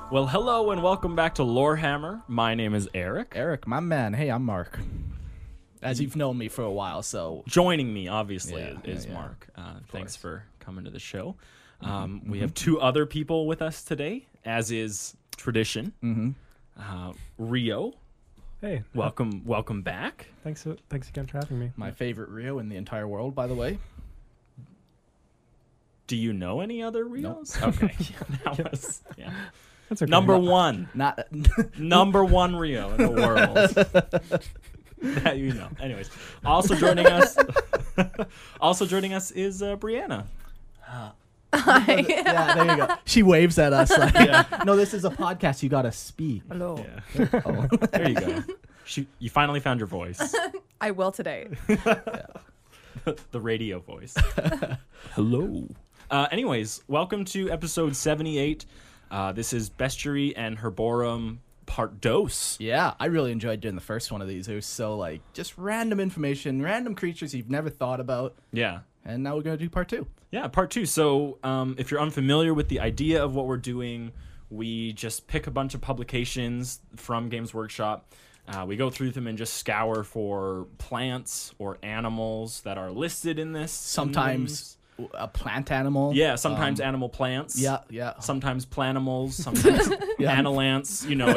Well, hello and welcome back to Lorehammer. My name is Eric. Eric, my man. Hey, I'm Mark. As you've known me for a while, so... Joining me, obviously, Yeah, is yeah. Mark. Thanks for coming to the show. Mm-hmm. We have two other people with us today, as is tradition. Rio, Hey, welcome back. thanks again for having me. My favorite Rio in the entire world, by the way. Do you know any other Rios? Okay. That was, yeah. That's okay. Number one. Not... Number one Rio in the world. That you know. Anyways, also joining us is Brianna. yeah, there you go. She waves at us like, no, this is a podcast. You got to speak. Hello. Yeah. Oh. There you go. You finally found your voice. I will today. The radio voice. Hello. Anyways, welcome to episode 78. This is Bestiary and Herborum Part Dos. Yeah, I really enjoyed doing the first one of these. It was so, like, just random information, random creatures you've never thought about. Yeah. And now we're going to do part 2. Yeah, part 2. So if you're unfamiliar with the idea of what we're doing, we just pick a bunch of publications from Games Workshop. We go through them and just scour for plants or animals that are listed in this. Sometimes a plant animal. Yeah, sometimes animal plants. Yeah. Sometimes planimals, sometimes anilants. You know,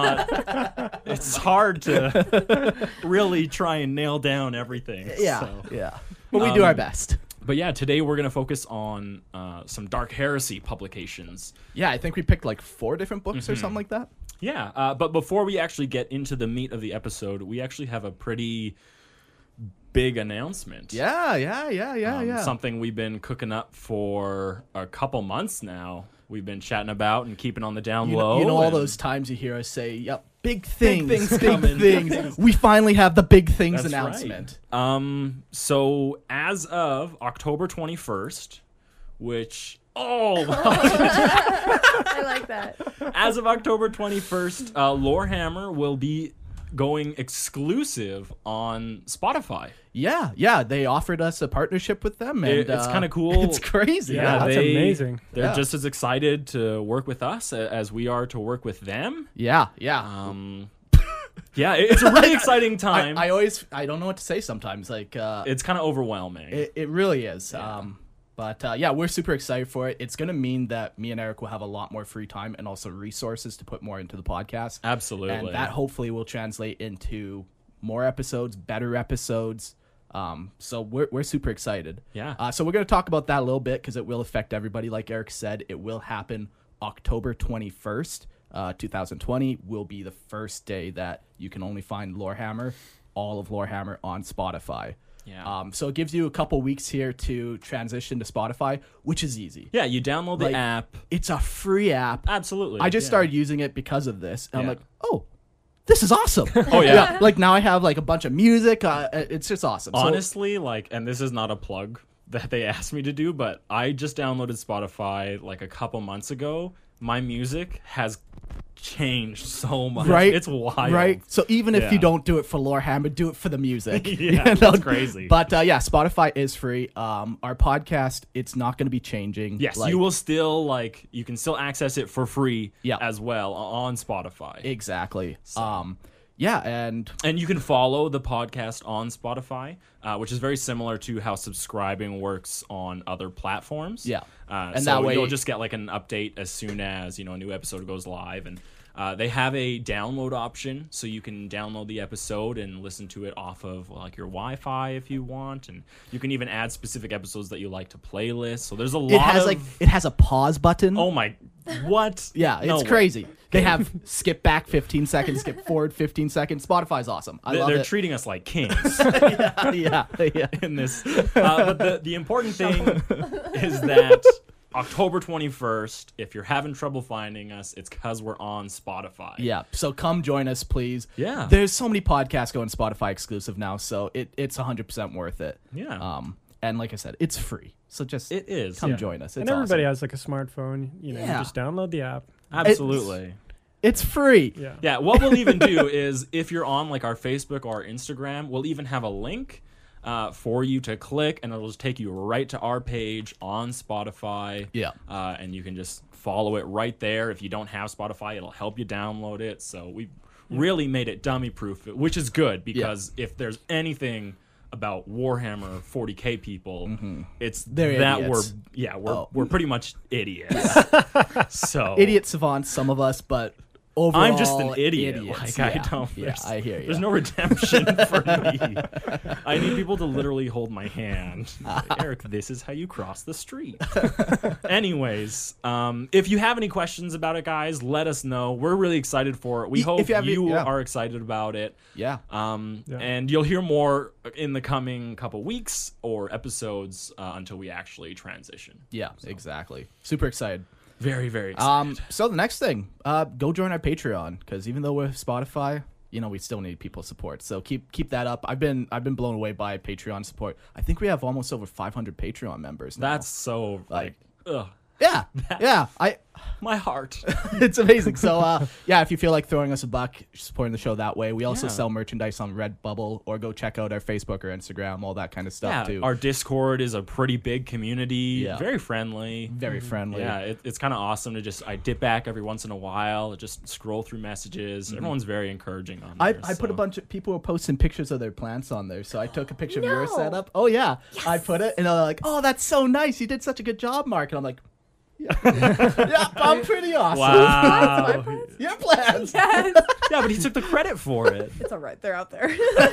it's hard to really try and nail down everything. Yeah, so. yeah. But we do our best. But yeah, today we're going to focus on some Dark Heresy publications. Yeah, I think we picked like 4 different books or something like that. Yeah, but before we actually get into the meat of the episode, we actually have a pretty big announcement. Yeah. Something we've been cooking up for a couple months now. We've been chatting about and keeping on the down low. You know all those times you hear us say, yep, big things coming. things. We finally have the big things That's announcement. Right. So as of October 21st, which... Oh, I like that. as of October 21st, Lorehammer will be going exclusive on Spotify. Yeah, they offered us a partnership with them. And, It's kind of cool. It's crazy. Yeah, That's amazing. They're Yeah. just as excited to work with us as we are to work with them. Yeah. Yeah, it's a really exciting time. I don't know what to say sometimes. Like, It's kind of overwhelming. it really is. Yeah. But we're super excited for it. It's going to mean that me and Eric will have a lot more free time and also resources to put more into the podcast. Absolutely. And that hopefully will translate into more episodes, better episodes. So we're super excited. Yeah. So we're going to talk about that a little bit because it will affect everybody. Like Eric said, it will happen October 21st, 2020 will be the first day that you can only find Lorehammer, all of Lorehammer on Spotify. Yeah. So it gives you a couple weeks here to transition to Spotify, which is easy. Yeah, you download the Like, app. It's a free app. Absolutely. I just yeah. started using it because of this. And I'm Yeah. like, oh, this is awesome. Oh, yeah. Like now I have like a bunch of music. It's just awesome. So- Honestly, and this is not a plug that they asked me to do, but I just downloaded Spotify like a couple months ago. My music has changed so much. right? It's wild. Right? So even if Yeah. you don't do it for Lorehammer, do it for the music. Yeah, that's crazy. But Spotify is free. Our podcast, it's not going to be changing. Yes, Like, you will still you can still access it for free Yeah. as well on Spotify. Exactly. So. And And you can follow the podcast on Spotify, which is very similar to how subscribing works on other platforms. Yeah. And And so that way- you'll just get an update as soon as a new episode goes live. And they have a download option, so you can download the episode and listen to it off of your Wi-Fi if you want. And you can even add specific episodes that you like to playlists. So there's a lot it has a pause button. Oh my, what? Yeah, No it's way. crazy. They have skip back 15 seconds, skip forward 15 seconds. Spotify's awesome. I love They're it. treating us like kings. yeah. In this. But the important thing is that October 21st, if you're having trouble finding us, it's because we're on Spotify. Yeah, so come join us, please. Yeah. There's so many podcasts going Spotify exclusive now, so it's 100% worth it. Yeah. And like I said, it's free. So just It is. come yeah. join us. It's And everybody awesome. has a smartphone. You Yeah. just download the app. Absolutely. It's free. Yeah. Yeah, what we'll even do is if you're on our Facebook or our Instagram, we'll even have a link for you to click, and it'll just take you right to our page on Spotify. Yeah. And you can just follow it right there. If you don't have Spotify, it'll help you download it. So we really made it dummy proof, which is good because if there's anything about Warhammer 40K people, it's They're that idiots. we're pretty much idiots. So Idiot savants, some of us, but overall, I'm just an idiot. idiots. Like, I Yeah. don't. Yeah, There's, I hear you. there's no redemption for me. I need people to literally hold my hand. Like, Eric, this is how you cross the street. Anyways, if you have any questions about it, guys, let us know. We're really excited for it. We hope if you have any- yeah. are excited about it. Yeah. And you'll hear more in the coming couple weeks or episodes until we actually transition. Yeah, exactly. Super excited. Very, very excited. So the next thing, go join our Patreon, because even though we're Spotify, we still need people's support. So keep that up. I've been blown away by Patreon support. I think we have almost over 500 Patreon members now. That's so like, ugh, yeah. my heart. It's amazing. So if you feel like throwing us a buck, supporting the show that way. We also Yeah. sell merchandise on Redbubble, or go check out our Facebook or Instagram, all that kind of stuff too. Our Discord is a pretty big community. Yeah. Very friendly. Very friendly. Yeah, it's kind of awesome to I dip back every once in a while, just scroll through messages. Everyone's very encouraging on there. I put a bunch of people were posting pictures of their plants on there, so I took a picture of your No. setup. Oh yeah, I put it, and they're like, "Oh, that's so nice! You did such a good job, Mark." And I'm like, "Yeah, I'm pretty awesome." Wow. Your plants, Yes. Yeah, but he took the credit for it. It's all right. They're out there.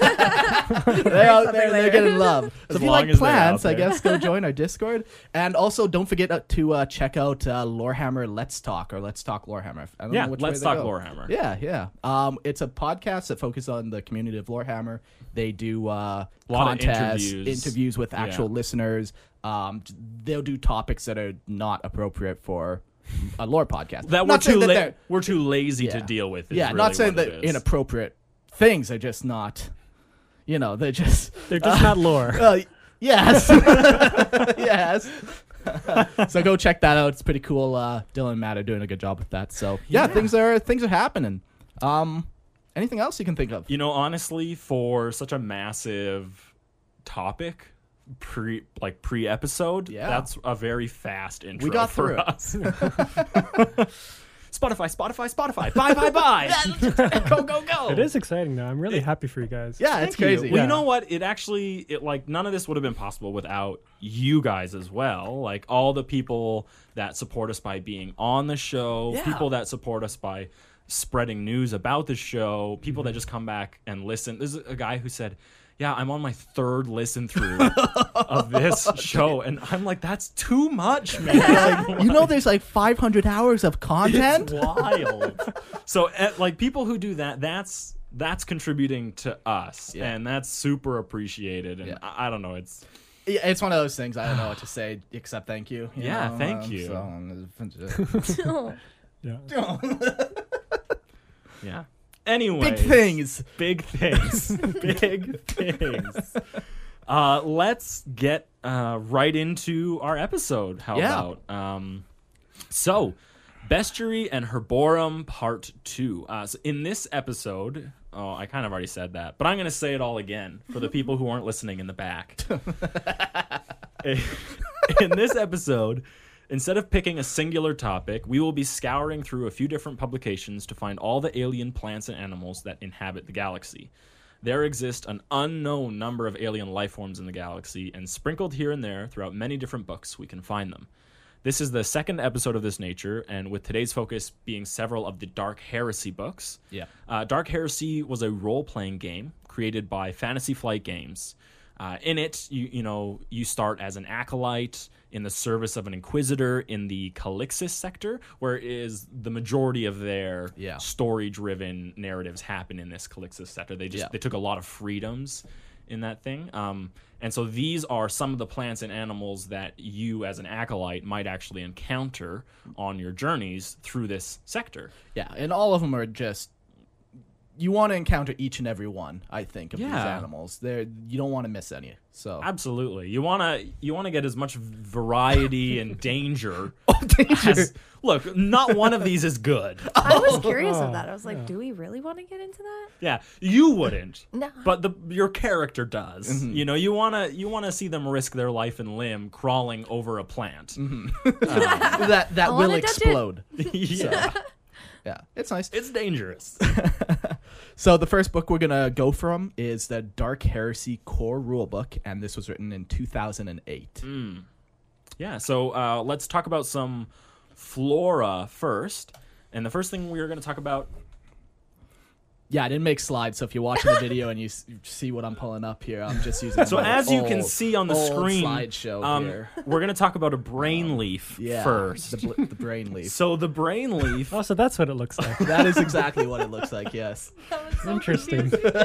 they're out there, and they're getting love. So As if you long like as they're plants, out I there. guess go join our Discord, and also don't forget to check out Lorehammer Let's Talk, or Let's Talk Lorehammer. I don't Yeah, know which Let's way Talk they go. Lorehammer. Yeah. It's a podcast that focuses on the community of Lorehammer. They do of contests, interviews. interviews with actual Yeah. listeners. They'll do topics that are not appropriate for a lore podcast. That Not saying they're- we're too lazy to Yeah. deal with. Is yeah, really not saying what that it is. inappropriate things are just not. They're just. They're just not lore. Yes. Yes. So go check that out. It's pretty cool. Dylan and Matt are doing a good job with that. So yeah, things are happening. Anything else you can think of? Honestly, for such a massive topic, pre-episode, Yeah. that's a very fast intro We got for through it. us. Spotify. Bye. Go. It is exciting though. I'm really happy for you guys. Yeah, it's Thank you. crazy. Well, Yeah. you know what? None of this would have been possible without you guys as well. Like all the people that support us by being on the show, Yeah. people that support us by spreading news about the show, people that just come back and listen. There's a guy who said, "Yeah, I'm on my third listen through of this show," and I'm like, "That's too much, man." Like, There's like 500 hours of content. it's wild. So, people who do that, that's contributing to us, Yeah. and that's super appreciated. And Yeah. I don't know, it's Yeah, it's one of those things. I don't know what to say except thank you. Yeah, thank you. So, Yeah. yeah. Anyway, big things. big things, big things. Let's get right into our episode. How Yeah. about so Bestiary and Herborum Part 2. So in this episode, I kind of already said that, but I'm going to say it all again for the people who aren't listening in the back. In this episode, instead of picking a singular topic, we will be scouring through a few different publications to find all the alien plants and animals that inhabit the galaxy. There exist an unknown number of alien life forms in the galaxy, and sprinkled here and there throughout many different books, we can find them. This is the second episode of this nature, and with today's focus being several of the Dark Heresy books. Yeah. Dark Heresy was a role-playing game created by Fantasy Flight Games. In it, you start as an acolyte in the service of an inquisitor in the Calixis sector, where is the majority of their story-driven narratives happen in this Calixis sector. They took a lot of freedoms in that thing. And so these are some of the plants and animals that you as an acolyte might actually encounter on your journeys through this sector. Yeah, and all of them are just, you want to encounter each and every one, I think, of these Yeah. animals. You don't want to miss any. So Absolutely. You wanna get as much variety and danger. danger. Look, not one of these is good. I was curious of that. I was like, do we really want to get into that? Yeah, you wouldn't. No. But your character does. Mm-hmm. You know, you wanna see them risk their life and limb crawling over a plant. that I will wanna touch it. explode. Yeah, Yeah, it's nice. it's dangerous. So the first book we're gonna go from is the Dark Heresy Core Rulebook, and this was written in 2008. Yeah, so let's talk about some flora first. And the first thing we are going to talk about. Yeah, I didn't make slides, so if you're watching the video and you see what I'm pulling up here, I'm just using. So my as you can old- see on the old screen, slideshow here. we're going to talk about a brain leaf Yeah, first. the brain leaf. So the brain leaf. Oh, so that's what it looks like. That is exactly what it looks like. Yes. Interesting.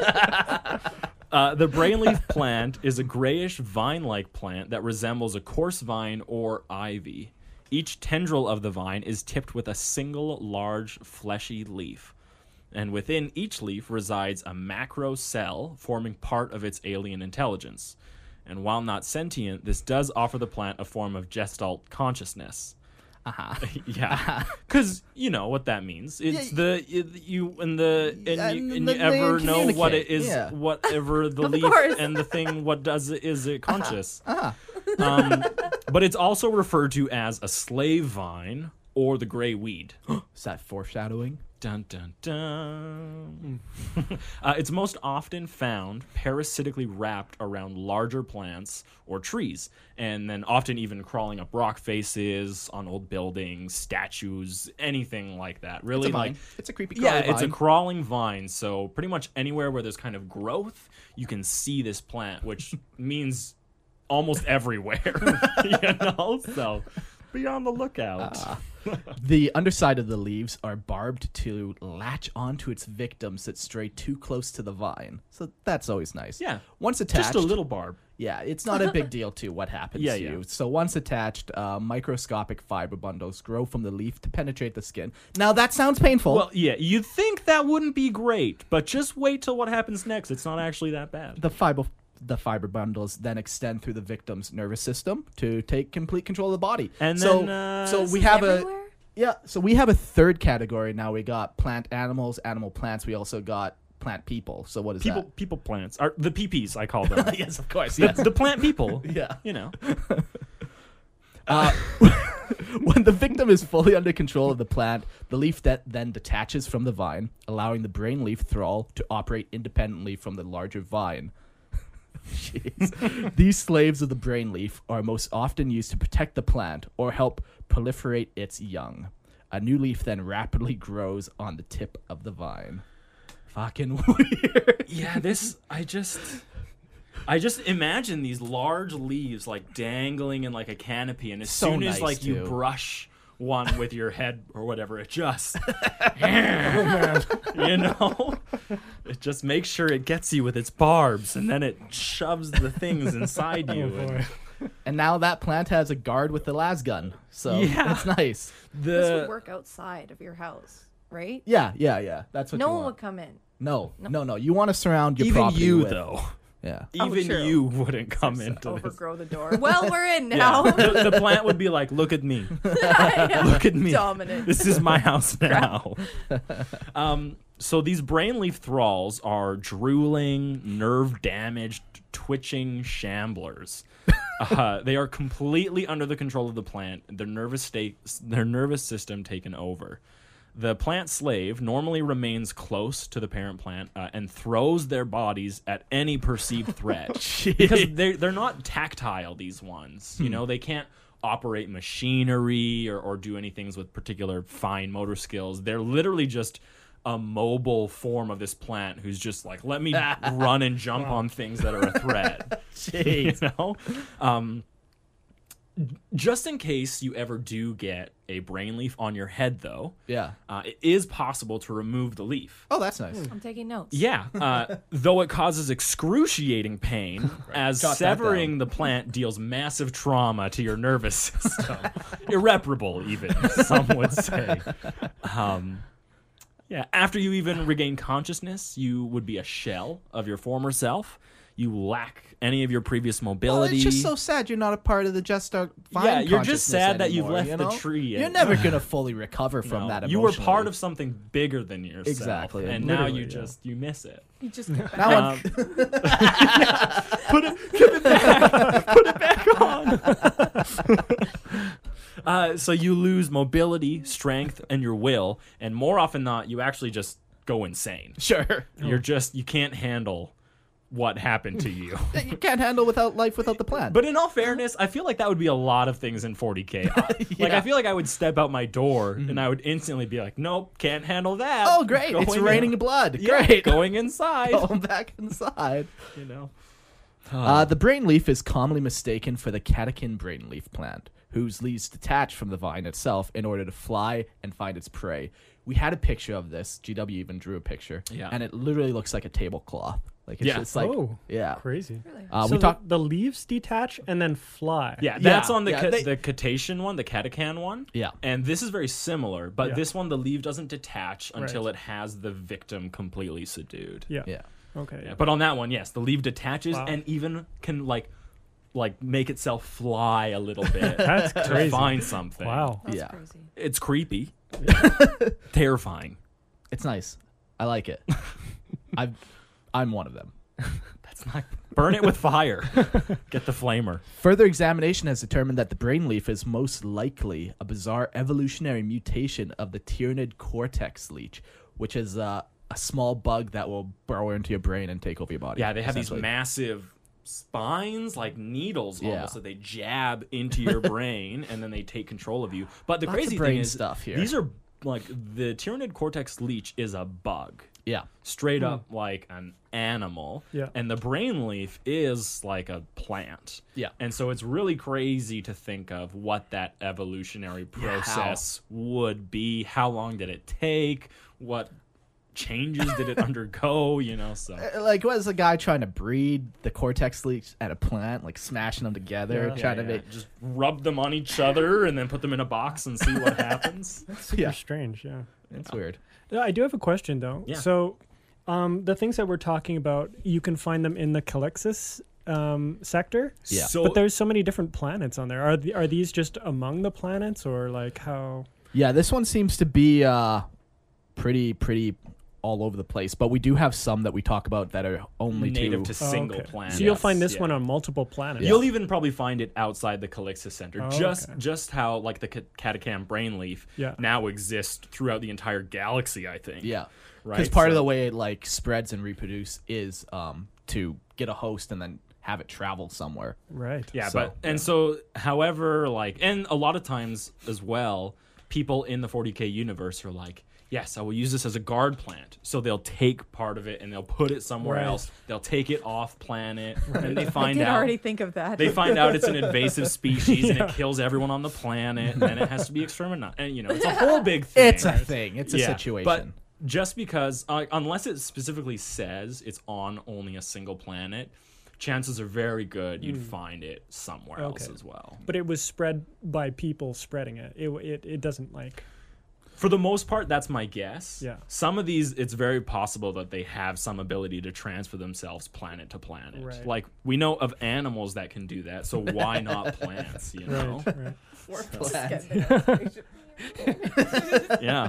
The brain leaf plant is a grayish vine-like plant that resembles a coarse vine or ivy. Each tendril of the vine is tipped with a single large fleshy leaf. And within each leaf resides a macro cell forming part of its alien intelligence. And while not sentient, this does offer the plant a form of gestalt consciousness. Yeah, because you know what that means. It's you ever know what it is, Yeah. whatever the Of leaf course. and the thing. What does it? Is it conscious? But it's also referred to as a slave vine or the gray weed. Is that foreshadowing? Dun dun dun. It's most often found parasitically wrapped around larger plants or trees, and then often even crawling up rock faces, on old buildings, statues, anything like that. Really, It's a vine. like It's a creepy. yeah, crawly it's a vine. crawling vine. So pretty much anywhere where there's kind of growth, you can see this plant, which means almost everywhere. You know, so be on the lookout. The underside of the leaves are barbed to latch onto its victims that stray too close to the vine. So that's always nice. Yeah. Once attached, Just a little barb. Yeah, it's not a big deal to what happens Yeah, to yeah. you. So once attached, microscopic fiber bundles grow from the leaf to penetrate the skin. Now that sounds painful. Well, yeah, you'd think that wouldn't be great, but just wait till what happens next. It's not actually that bad. the fiber bundles then extend through the victim's nervous system to take complete control of the body. And so, then, so This we is have everywhere? so we have a third category now. We got plant animals, animal plants. We also got plant people. So what is People plants are the PPs, I call them. that? Yes, of course. the, Yes. the plant people. Yeah. You know. When the victim is fully under control of the plant, the leaf then detaches from the vine, allowing the brain leaf thrall to operate independently from the larger vine. Jeez. These slaves of the brain leaf are most often used to protect the plant or help proliferate its young. A new leaf then rapidly grows on the tip of the vine. Fucking weird. Yeah, I just imagine these large leaves like dangling in like a canopy, and as So soon as nice, like you too. brush one with your head or whatever, it just you know, it just makes sure it gets you with its barbs, and then it shoves the things inside you. Oh, boy. And now that plant has a guard with the las gun. So Yeah. it's nice. This would The work outside of your house, right? Yeah. That's what No you one want. would come in. No. You want to surround your even property you with, though, Yeah. even true. you wouldn't come into this. Overgrow the door. Well, we're in Yeah. now. The plant would be like, look at me. Look at me. Dominant. This is my house now. So these brain leaf thralls are drooling, nerve-damaged, twitching shamblers. They are completely under the control of the plant, their nervous system taken over. The plant slave normally remains close to the parent plant and throws their bodies at any perceived threat. Because they're not tactile, these ones. You know, they can't operate machinery or do anything with particular fine motor skills. They're literally just a mobile form of this plant who's just like, let me run and jump on things that are a threat. You know? Just in case you ever do get a brain leaf on your head, though, Yeah. it is possible to remove the leaf. Oh, that's nice. I'm taking notes. Yeah, though it causes excruciating pain, as Jot that severing down. the plant deals massive trauma to your nervous system. Irreparable, even, some would say. Yeah, after you even regain consciousness, you would be a shell of your former self. You lack any of your previous mobility. Well, it's just so sad you're not a part of the Just Start Fine Yeah, you're just consciousness sad that you've anymore, left you the know? tree. You're never going to fully recover from No, that you were emotionally. part of something bigger than yourself. Exactly, And now literally, you yeah. just, you miss it. You just Now I'm- Put it back on. So you lose mobility, strength, and your will. And more often than not, you actually just go insane. Sure. You can't handle what happened to you. You can't handle life without the plan. But in all fairness, I feel like that would be a lot of things in 40K. Like, I feel like I would step out my door and I would instantly be like, nope, can't handle that. oh, great. It's Going raining in- blood. Yeah, Great. going inside. Going back inside. You know. The brain leaf is commonly mistaken for the catechin brain leaf plant, whose leaves detach from the vine itself in order to fly and find its prey. We had a picture of this. GW even drew a picture. Yeah. And it literally looks like a tablecloth. Like it's Yeah. just like, Oh, yeah. crazy. really. So We talked. the leaves detach and then fly. Yeah, that's Yeah, on the yeah, they- the cetacean one, the catechan one. Yeah. And this is very similar, but Yeah. this one, the leaf doesn't detach until Right. it has the victim completely subdued. Yeah. Yeah. Okay. Yeah, but on that one, yes, the leaf detaches Wow. and even can like make itself fly a little bit That's to crazy. find something. Wow. That's Yeah. crazy. It's creepy. Terrifying. It's nice. I like it. I'm one of them. That's not burn it with fire. Get the flamer. Further examination has determined that the brain leaf is most likely a bizarre evolutionary mutation of the Tyrannid cortex leech, which is a small bug that will burrow into your brain and take over your body. Yeah, they have these essentially. massive spines like needles Yeah. almost that they jab into your brain and then they take control of you. But the Lots of crazy brain thing is stuff here. these are like the Tyrannid cortex leech is a bug. Yeah. Straight up like an animal. Yeah. And the brain leaf is like a plant. Yeah. And so it's really crazy to think of what that evolutionary process would be. How long did it take? What changes did it undergo? You know, so Like, was a guy trying to breed the cortex leech at a plant, like smashing them together, Yeah. trying to make. just rub them on each other and then put them in a box and see what happens. Super Yeah. strange. Yeah. It's weird. Yeah, I do have a question though. Yeah. So, the things that we're talking about, you can find them in the Calixis sector. Yeah. So But there's so many different planets on there. Are these just among the planets, or like how? Yeah, this one seems to be pretty all over the place, but we do have some that we talk about that are only native to to single okay. planets. So you'll find this Yeah. one on multiple planets. You'll even probably find it outside the Calixis Center. Oh, just okay. just how like the catacam brain leaf Yeah. now exists throughout the entire galaxy, I think. Yeah. Right. Because part of So- the way it like spreads and reproduce is to get a host and then have it travel somewhere. Right. Yeah, So, but and so however like and a lot of times as well, people in the 40K universe are like, yes, I will use this as a guard plant. So they'll take part of it and they'll put it somewhere Right. else. They'll take it off planet and they I find did out already think of that. they find out it's an invasive species and Yeah. it kills everyone on the planet and then it has to be exterminated. And you know, it's a whole big thing. It's a thing. It's a Yeah, situation. But just because, unless it specifically says it's on only a single planet, chances are very good you'd find it somewhere else Okay. as well. But it was spread by people spreading it. It doesn't like. For the most part, that's my guess. Yeah. Some of these, it's very possible that they have some ability to transfer themselves planet to planet. Right. Like, we know of animals that can do that, so why not plants, you know? Right. Right. Yeah.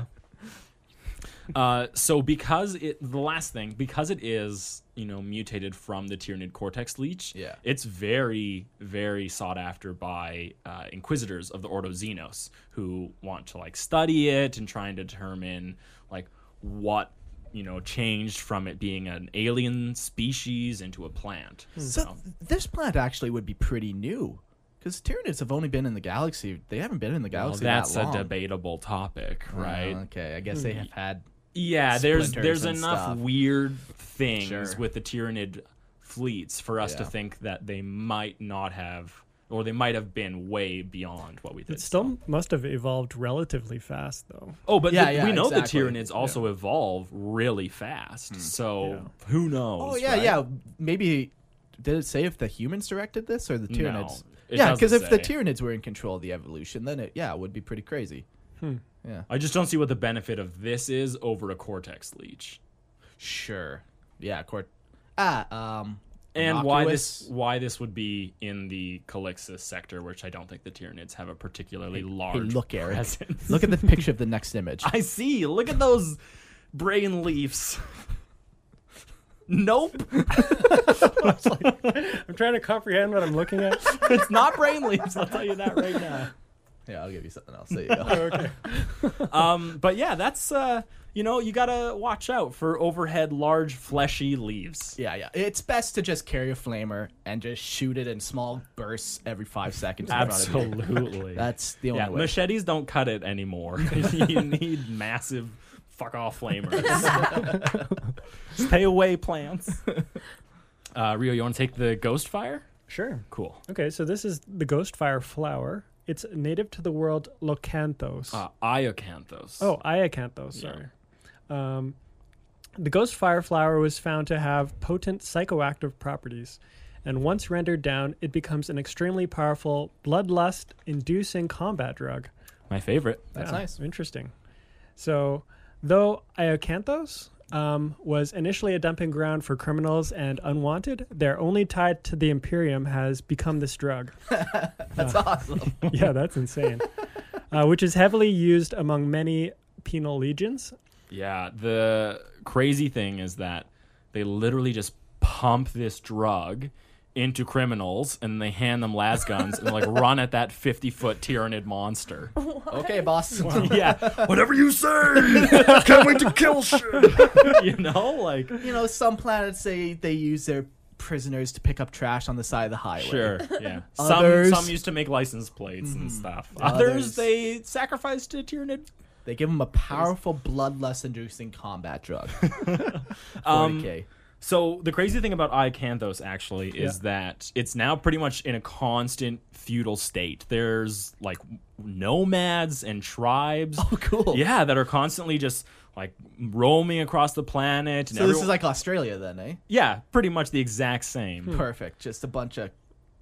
So because it is, mutated from the Tyrannid cortex leech, Yeah. it's very, very sought after by inquisitors of the Ordo Xenos who want to study it and try and determine what changed from it being an alien species into a plant. So this plant actually would be pretty new. Because Tyranids have only been in the galaxy. They haven't been in the Well, galaxy that's that a long. debatable topic, right? Okay, I guess they have had. Yeah, there's splinters and enough stuff. weird things Sure. with the Tyrannid fleets for us to Yeah. think that they might not have, or they might have been way beyond what we think. It still must have evolved relatively fast, though. Oh, but Yeah, we know exactly. the Tyranids also evolve really fast. So Yeah. who knows? Oh yeah, right? yeah. Maybe did it say if the humans directed this or the Tyranids? it Yeah, because doesn't if the say. Tyranids were in control of the evolution, then it would be pretty crazy. Yeah. I just don't see what the benefit of this is over a Cortex Leech. Sure. Yeah. And Innocuous. why this would be in the Calixis sector, which I don't think the Tyranids have a particularly Hey, large look, Eric. presence. Look at the picture of the next image. I see. Look at those brain leaves. Nope. I'm trying to comprehend what I'm looking at. It's not brain leaves. I'll tell you that right now. Yeah, I'll give you something else. There you go. Okay. But yeah, that's you gotta watch out for overhead large fleshy leaves. Yeah. It's best to just carry a flamer and just shoot it in small bursts every 5 seconds. in front of you. Absolutely. That's the only Yeah, way. Machetes don't cut it anymore. You need massive fuck off flamers. Stay away, plants. Rio, you want to take the ghost fire? Sure. Cool. Okay, so this is the Ghostfire flower. It's native to the world Locanthos. Iacanthos. Oh, Iacanthos, sorry. The Ghostfire flower was found to have potent psychoactive properties, and once rendered down, it becomes an extremely powerful bloodlust-inducing combat drug. My favorite. That's Yeah, nice. Interesting. So, though Iacanthos was initially a dumping ground for criminals and unwanted, their only tie to the Imperium has become this drug. That's awesome. Yeah, that's insane. Which is heavily used among many penal legions. Yeah, the crazy thing is that they literally just pump this drug into criminals and they hand them las guns and like run at that 50-foot Tyranid monster. Okay, boss. Yeah, whatever you say. Can't wait to kill shit. Like Some planets say they use their prisoners to pick up trash on the side of the highway. sure, yeah. Others- Some used to make license plates and stuff. Others Others- they sacrificed to Tyranid. They give them a powerful bloodlust-inducing combat drug. 40K. So the crazy thing about Iacanthos actually is that it's now pretty much in a constant feudal state. There's like nomads and tribes. Oh, cool. Yeah, that are constantly just like roaming across the planet. And So this is like Australia then, eh? yeah, pretty much the exact same. Perfect. Just a bunch of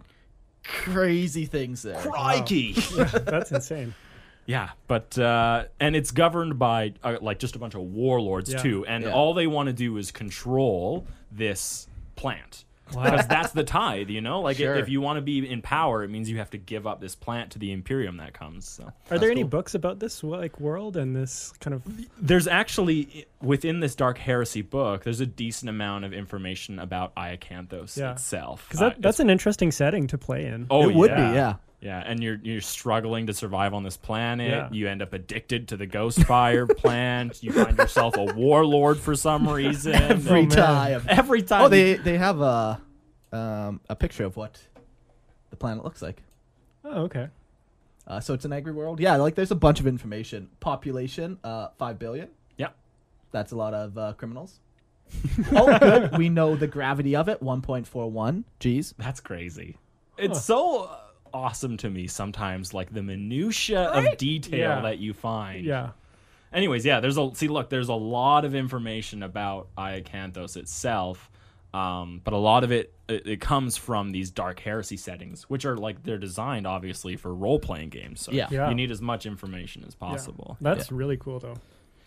crazy things there. Crikey. That's insane. Yeah, but and it's governed by like just a bunch of warlords Yeah. too, and Yeah. all they want to do is control this plant. Wow. Because that's the tithe, Like Sure. if you want to be in power, it means you have to give up this plant to the Imperium that comes. So Are there any cool. books about this world and this kind of... there's actually within this Dark Heresy book, there's a decent amount of information about Iacanthos Yeah. itself. Because that's an interesting setting to play in. Oh, It would yeah. be, yeah. Yeah, and you're struggling to survive on this planet. Yeah. You end up addicted to the Ghostfire plant. You find yourself a warlord for some reason. Every man. time. Every time. Oh, they have a picture of what the planet looks like. Oh, okay. So it's an angry world. Yeah, like there's a bunch of information. Population, 5 billion. Yeah. That's a lot of criminals. Oh, good. We know the gravity of it, 1.41 G's. That's crazy. It's so awesome to me sometimes, like the minutia of detail Yeah. that you find. Yeah. Anyways, yeah, there's a lot of information about Iacanthos itself. But a lot of it comes from these Dark Heresy settings, which are like they're designed obviously for role playing games. So Yeah. Yeah. you need as much information as Yeah. possible. That's really cool, though.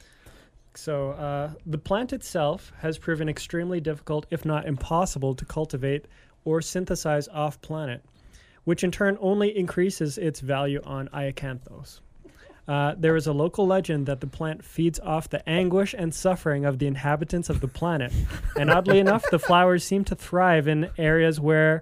So the plant itself has proven extremely difficult, if not impossible, to cultivate or synthesize off-planet, which in turn only increases its value on Iacanthos. There is a local legend that the plant feeds off the anguish and suffering of the inhabitants of the planet. And oddly enough, the flowers seem to thrive in areas where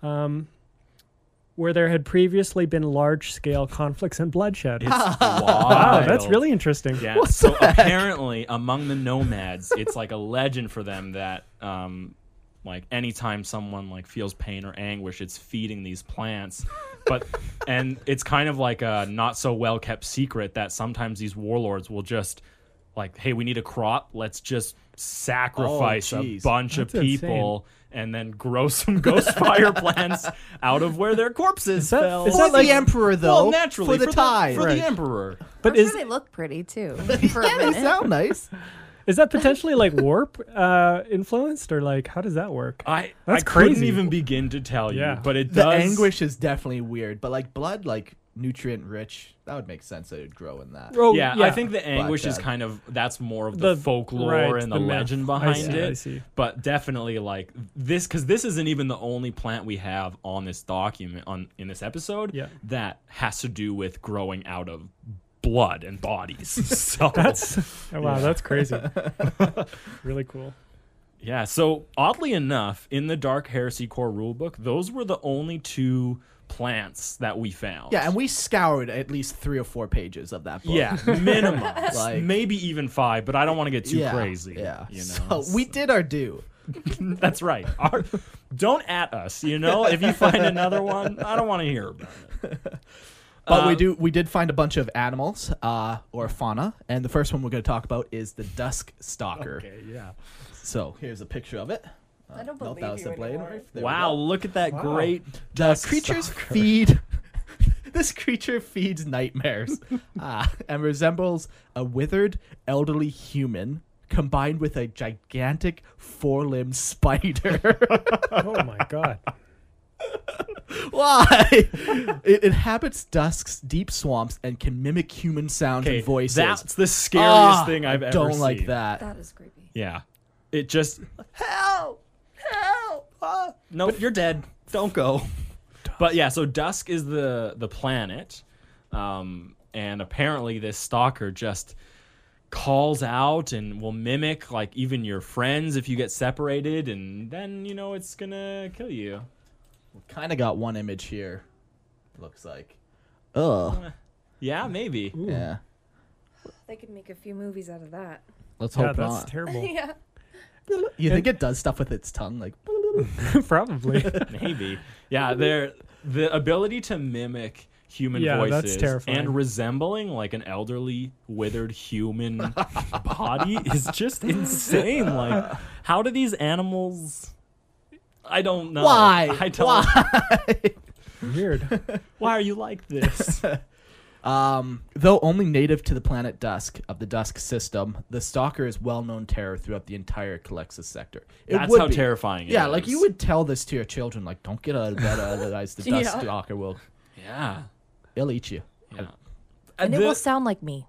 there had previously been large-scale conflicts and bloodshed. It's Wow, that's wild. really interesting. Yeah. So apparently, among the nomads, it's like a legend for them that, like, anytime someone like feels pain or anguish, it's feeding these plants. And it's kind of like a not so well kept secret that sometimes these warlords will just like, hey, we need a crop. Let's just sacrifice a jeez. bunch That's of people. And then grow some Ghostfire plants out of where their corpses that- fell. is For that like- the emperor, though. well, naturally for the tide. for Right. the emperor. But I'm is sure they look pretty too. For a Yeah, they minute. sound nice. is that potentially like warp influenced, or like how does that work? I That's couldn't crazy. even begin to tell you, Yeah. but it The does. anguish is definitely weird, but like blood, like nutrient rich. That would make sense that it'd grow in that. Oh, yeah, I think the anguish is But, kind of that's more of the folklore right, and the myth. legend behind I it. see. But definitely like this, because this isn't even the only plant we have on this document in this episode that has to do with growing out of blood and bodies. So That's crazy. Really cool. yeah. So oddly enough, in the Dark Heresy core rulebook, those were the only 2 plants that we found. Yeah, and we scoured at least 3 or 4 pages of that book. Yeah, minimum. Like- maybe even 5, but I don't want to get too Yeah, crazy. Yeah. You know? So we did our due. That's right. Don't at us, you know? If you find another one, I don't want to hear about it. But we did find a bunch of animals or fauna, and the first one we're going to talk about is the dusk stalker. Okay, yeah. So here's a picture of it. I don't Nope, believe that was you the blade anymore. knife. There we Wow, go. look at that great The dusk creatures stalker. feed. This creature feeds nightmares and resembles a withered elderly human combined with a gigantic 4-limbed spider. Oh my god. Why? It inhabits dusks, deep swamps, and can mimic human sounds Okay, and voices. that's the scariest thing I I've ever don't seen. like that. That is creepy. Yeah. It just Help! Help! nope, you're dead. Don't go. But yeah, so Dusk is the planet, and apparently this stalker just calls out and will mimic like even your friends if you get separated, and then it's gonna kill you. Kind of got one image here. Looks like. Ugh. Yeah, maybe. Yeah. They could make a few movies out of that. Let's Yeah, hope that's not. terrible. Yeah. You think it does stuff with its tongue, like? Probably. Maybe. Yeah, the ability to mimic human Yeah, voices that's terrifying. and resembling like an elderly, withered human body is just insane. Like, how do these animals? I don't know. Why? I don't. Why? Weird. Why are you like this? Though only native to the planet Dusk of the Dusk system, the Stalker is well-known terror throughout the entire Calexis sector. That's would how be. terrifying it Yeah, is. like you would tell this to your children, like, don't get out of bed, otherwise the Dusk Yeah. Stalker will, Yeah. he'll eat you. Yeah. And it will sound like me.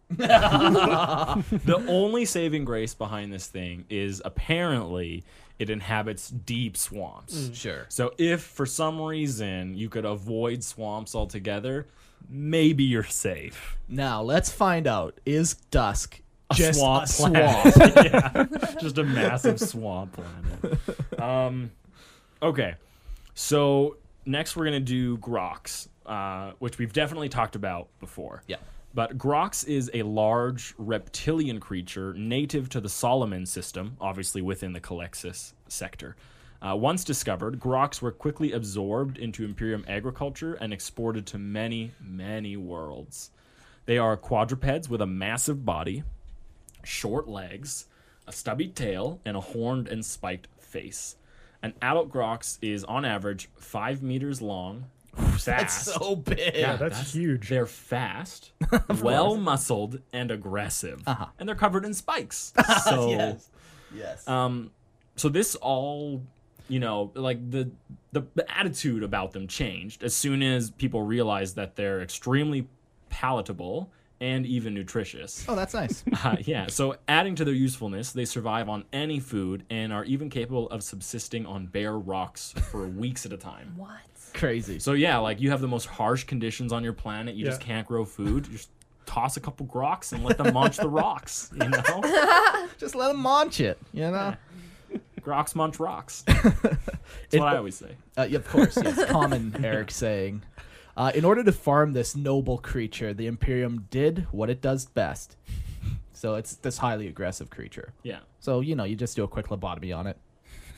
The only saving grace behind this thing is apparently it inhabits deep swamps. Sure. So if for some reason you could avoid swamps altogether, maybe you're safe. Now let's find out: is Dusk just swamp a planet. swamp? Yeah, just a massive swamp planet. Okay, so next we're gonna do Grox, which we've definitely talked about before. Yeah. But Grox is a large reptilian creature native to the Solomon system, obviously within the Calexis sector. Once discovered, Grox were quickly absorbed into Imperium agriculture and exported to many, many worlds. They are quadrupeds with a massive body, short legs, a stubby tail, and a horned and spiked face. An adult Grox is, on average, 5 meters long, fast. That's so big. Yeah, that's huge. They're fast, well-muscled, and aggressive. And they're covered in spikes. So, Yes. Yes. so this all, like the attitude about them changed as soon as people realized that they're extremely palatable and even nutritious. Oh, that's nice. Yeah, so adding to their usefulness, they survive on any food and are even capable of subsisting on bare rocks for weeks at a time. What? Crazy. So yeah, like you have the most harsh conditions on your planet. You just Yeah. can't grow food. You just toss a couple groks and let them munch the rocks. Just let them launch it, you know? Groks munch rocks. That's what I always say. Yeah, of course, yes. Common Eric saying. In order to farm this noble creature, the Imperium did what it does best. So it's this highly aggressive creature. Yeah. So, you just do a quick lobotomy on it.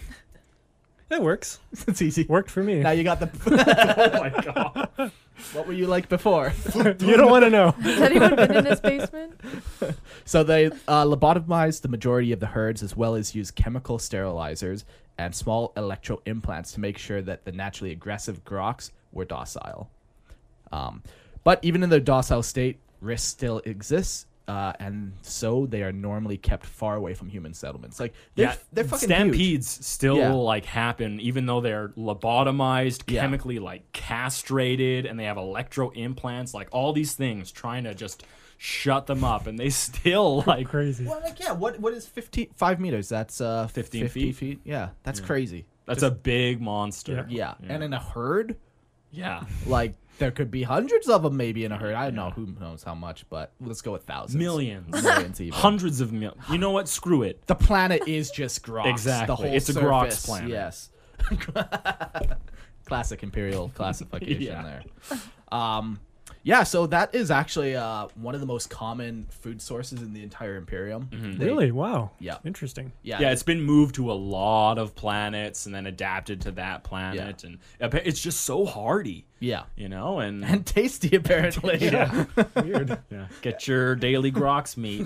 It works. It's easy. Worked for me. Now you got the... Oh my god. What were you like before? You don't want to know. Has anyone been in his basement? So they lobotomized the majority of the herds, as well as used chemical sterilizers and small electro implants to make sure that the naturally aggressive groks were docile. But even in their docile state, risk still exists. and so they are normally kept far away from human settlements. Like they're fucking stampedes huge. still like happen even though they're lobotomized, Yeah. chemically like castrated, and they have electro implants, like all these things trying to just shut them up, and they still like Crazy. Well, like what is 5 meters? That's 15 feet. Yeah, that's crazy. that's a big monster. Yeah. And in a herd, Yeah. like there could be hundreds of them maybe in a herd. I don't know, who knows how much, but let's go with thousands. Millions. Millions even. Hundreds of millions. You know what? Screw it. The planet is just Grox. Exactly. The whole It's a surface, Grox planet. Yes. Classic Imperial classification Yeah. there. Yeah, so that is actually one of the most common food sources in the entire Imperium. Really? Wow. Yeah. Interesting. Yeah. Yeah, it's been moved to a lot of planets and then adapted to that planet, and it's just so hardy, Yeah. you know. And And tasty, apparently. Yeah. Weird. yeah, get your daily Grox meat.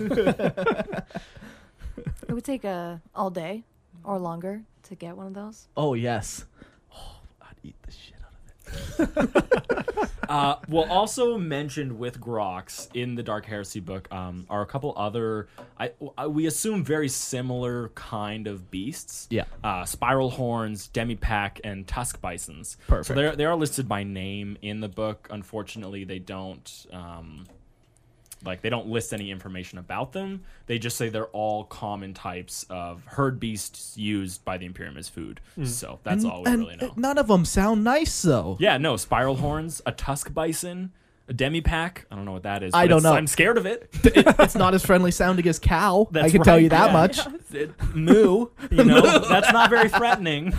It would take all day or longer to get one of those. Oh, yes. Oh, I'd eat the shit out of it. Well, also mentioned with Grox in the Dark Heresy book are a couple other, we assume very similar kind of beasts. Yeah. Spiral horns, demipack, and tusk bisons. Perfect. So they are listed by name in the book. Unfortunately, they don't they don't list any information about them. They just say they're all common types of herd beasts used by the Imperium as food. So that's all we really know. None of them sound nice, though. Yeah, no, spiral horns, a tusk bison, a demipack. I don't know what that is. I but don't know. I'm scared of it. It's not as friendly sounding as cow. That's I can tell right, you that yeah. much. Moo, you know, that's not very threatening.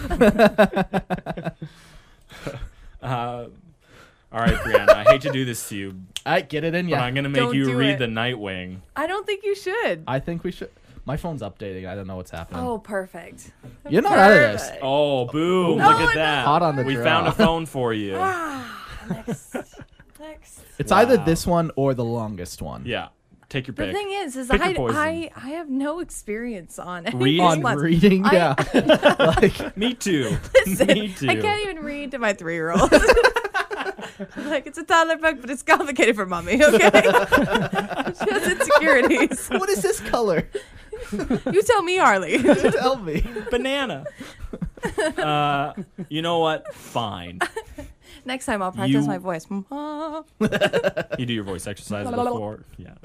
All right, Brianna, I hate to do this to you, All right, get it in, but yeah. I'm going to make Don't you do read it. the Nightwing. I don't think you should. I think we should. My phone's updating. I don't know what's happening. Oh, perfect. You're not out of this. Perfect. Oh, boom, No, look at I'm that. Hot on the We draw. found a phone for you. Next. It's either Wow. this one or the longest one. Yeah, take your The pick. thing is Pick your I poison. have no experience on Read? On Plus, reading, yeah. Like, Me too. Listen, Me too. I can't even read to my 3-year-old. Like, it's a toddler book, but it's complicated for mommy, okay? She has insecurities. what is this color? You tell me, Harley. Tell me. Banana. You know what? Fine. Next time I'll practice You- my voice. You do your voice exercise before. Yeah.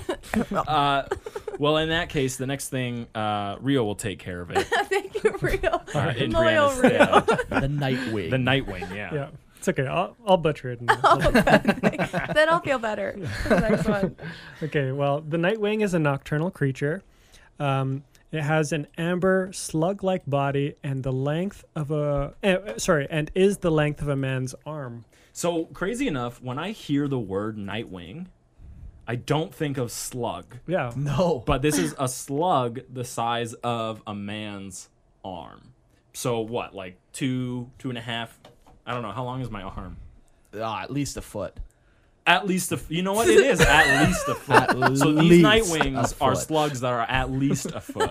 Well, in that case, the next thing, Rio will take care of it. Thank you, Rio. In Loyal Brianna's Rio. stead. The Nightwing. The Nightwing, yeah. Yeah. It's okay. I'll butcher it. Then I'll feel better. The next one. Okay, well, the Nightwing is a nocturnal creature. It has an amber slug-like body and the length of and is the length of a man's arm. So, crazy enough, when I hear the word Nightwing, I don't think of slug. Yeah. No. But this is a slug the size of a man's arm. So, what, like 2.5? I don't know. How long is my arm? At least a foot. At least you know what it is? At least a foot. At So these least Nightwings a are foot. slugs that are at least a foot.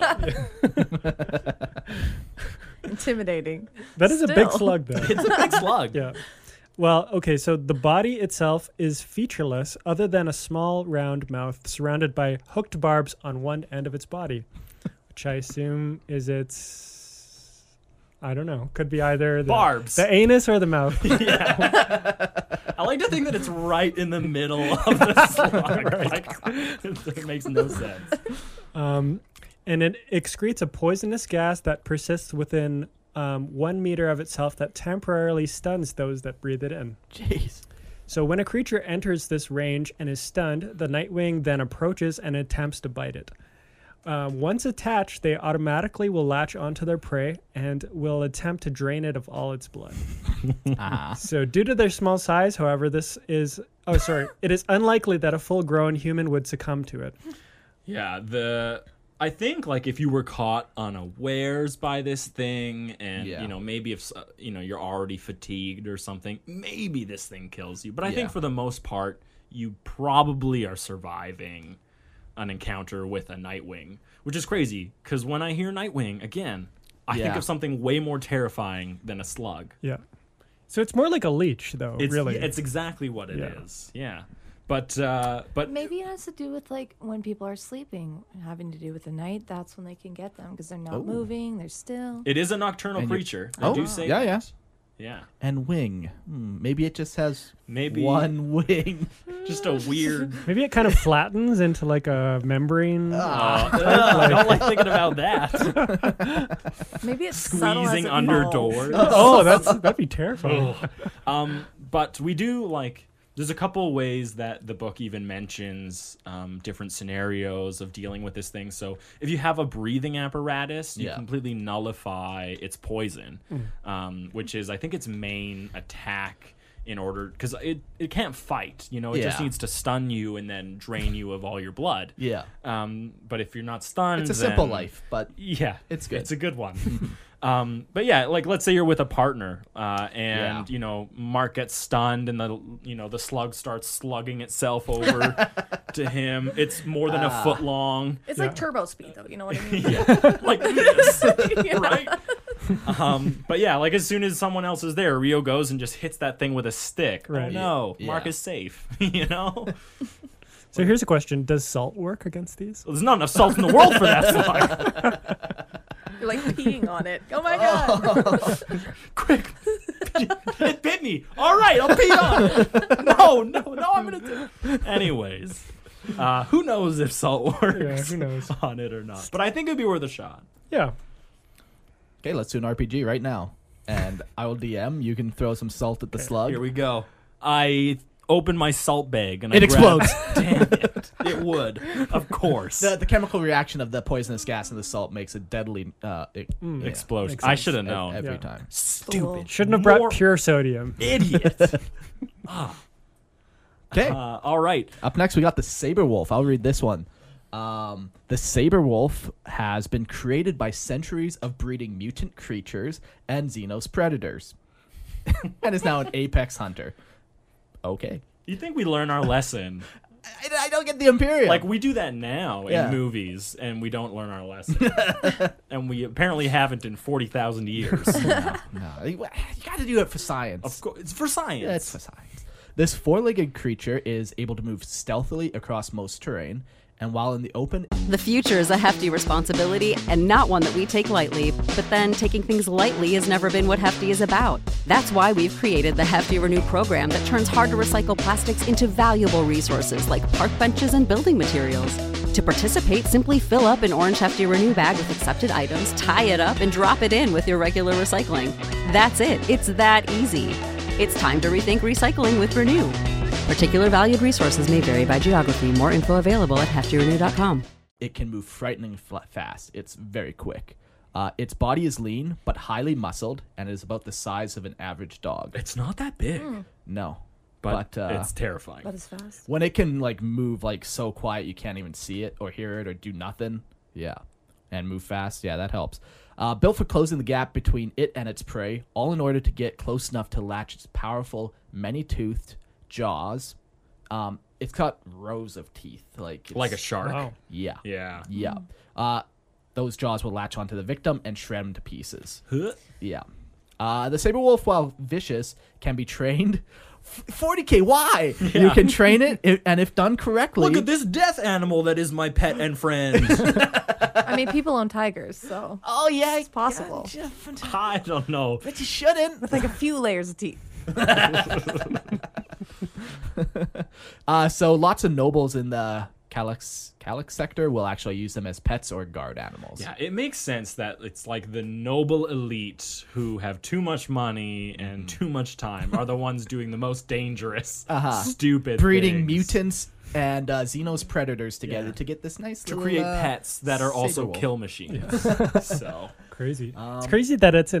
Intimidating. That is a big Still. slug, though. It's a big slug. Yeah. Well, okay, so the body itself is featureless other than a small round mouth surrounded by hooked barbs on one end of its body, which I assume is its, I don't know, could be either Barbs. the anus or the mouth. I like to think that it's right in the middle of the slug. Like, it makes no sense. And it excretes a poisonous gas that persists within 1 meter of itself that temporarily stuns those that breathe it in. Jeez. So when a creature enters this range and is stunned, the Nightwing then approaches and attempts to bite it. Once attached, they automatically will latch onto their prey and will attempt to drain it of all its blood. So due to their small size, however, it is unlikely that a full-grown human would succumb to it. Yeah, I think like if you were caught unawares by this thing, and Yeah. you know maybe if you're already fatigued or something, maybe this thing kills you. But I Yeah. think for the most part, you probably are surviving an encounter with a Nightwing, which is crazy because when I hear Nightwing again, I think Yeah. of something way more terrifying than a slug. Yeah. So it's more like a leech, though, It's really. it's exactly what it Yeah. is. Yeah. But Maybe it has to do with like when people are sleeping, having to do with the night. That's when they can get them because they're not moving. They're still. it is a nocturnal And you- creature. They do say yeah, that. Yeah. And wing. Maybe it just has Maybe one wing. just a weird. Maybe it kind of flattens into like a membrane. I don't like thinking about that. Maybe it's subtle as Squeezing it under falls. doors. Oh, that'd be terrifying. But we do like. There's a couple ways that the book even mentions different scenarios of dealing with this thing. So if you have a breathing apparatus, you Yeah. completely nullify its poison, which is, I think, its main attack in order... Because it can't fight, you know? It just Yeah. needs to stun you and then drain you of all your blood. Yeah. But if you're not stunned... It's a simple then- life, but Yeah. It's good. It's a good one. But yeah, like let's say you're with a partner, and Yeah. you know Mark gets stunned, and the slug starts slugging itself over to him. It's more than a foot long, It's Yeah. like turbo speed, though. You know what I mean? like this, Yeah. right? But yeah, like as soon as someone else is there, Rio goes and just hits that thing with a stick. Right. Oh no, Yeah. Mark is safe. You know, So here's a question: does salt work against these? there's not enough salt in the world for that slug. You're like peeing on it. Oh my god. Quick, it bit me. All right, I'll pee on it. No, I'm gonna do it. Anyways, who knows if salt works Yeah, who knows? on it or not? But I think it'd be worth a shot. Yeah. okay, let's do an RPG right now. And I will DM. You can throw some salt at the slug. Here we go. I open my salt bag and It I grab- explodes. Damn it! It would, of course. The chemical reaction of the poisonous gas and the salt makes it deadly Explosion. Makes I sense. should have known. every Yeah. time. Stupid. Shouldn't have brought More pure sodium. idiot. Okay. All right. Up next, we got the Saber Wolf. I'll read this one. The Saber Wolf has been created by centuries of breeding mutant creatures and Xenos predators, and is now an apex hunter. Okay. You think we learn our lesson? I don't get the Imperium. Like we do that now in Yeah. movies, and we don't learn our lesson, and we apparently haven't in 40,000 years. no, you got to do it for science. Of course, it's for science. Yeah, it's for science. This four-legged creature is able to move stealthily across most terrain, and while in the open, The future is a hefty responsibility and not one that we take lightly. But then taking things lightly has never been what Hefty is about. That's why we've created the Hefty Renew program that turns hard to recycle plastics into valuable resources like park benches and building materials. To participate, simply fill up an orange Hefty Renew bag with accepted items, tie it up, and drop it in with your regular recycling. That's it. It's that easy. It's time to rethink recycling with Renew. Particular valued resources may vary by geography. More info available at heftyrenew.com. it can move frighteningly fast. It's very quick. Its body is lean but highly muscled, and is about the size of an average dog. It's not that big, No, but it's terrifying. But it's fast. when it can like move like so quiet you can't even see it or hear it or do nothing, yeah, and move fast, yeah, that helps. Built for closing the gap between it and its prey, all in order to get close enough to latch its powerful, many-toothed jaws. It's got rows of teeth, like Like a shark. Wow. yeah, Yeah. yeah. Those jaws will latch onto the victim and shred him to pieces. Huh? Yeah. The saber wolf, while vicious, can be trained. 40K, why? You can train it, and if done correctly... Look at this death animal that is my pet and friend. I mean, people own tigers, so Oh, yeah. it's possible. I don't know. But you shouldn't. With like a few layers of teeth. So lots of nobles in the Calyx sector will actually use them as pets or guard animals. Yeah, it makes sense that it's like the noble elite who have too much money and too much time are the ones doing the most dangerous, stupid Breeding things mutants and Xenos predators together Yeah. to get this nice to little, create pets that are also saber wolf. kill machines. So Crazy. It's crazy that it's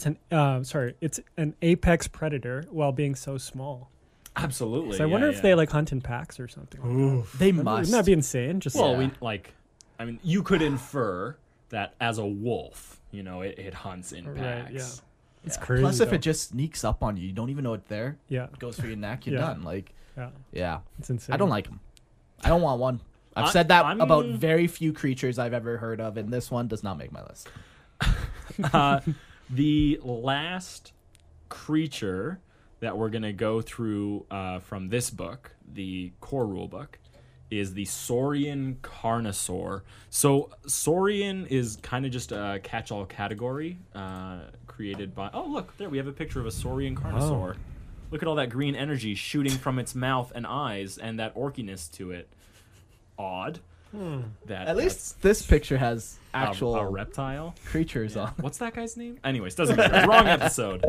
an apex predator while being so small. absolutely. So I wonder yeah, if they like hunt in packs or something. They Wouldn't must. that be insane? Just Well, Yeah. you could infer that as a wolf, it hunts in packs. Right, yeah. It's crazy. Plus, if though. it just sneaks up on you, you don't even know it's there. yeah, It goes for your neck, you're Yeah. done. Like, yeah, yeah. it's insane. I don't like them. I don't want one. I've I- said that I'm- about very few creatures I've ever heard of, and this one does not make my list. The last creature that we're going to go through from this book, the core rule book, is the Saurian Carnosaur. So Saurian is kind of just a catch-all category created by... Oh, look, there we have a picture of a Saurian Carnosaur. Look at all that green energy shooting from its mouth and eyes and that orkiness to it. Odd. At least this picture has actual a reptile creatures on. What's that guy's name? Anyways, doesn't matter. Wrong episode.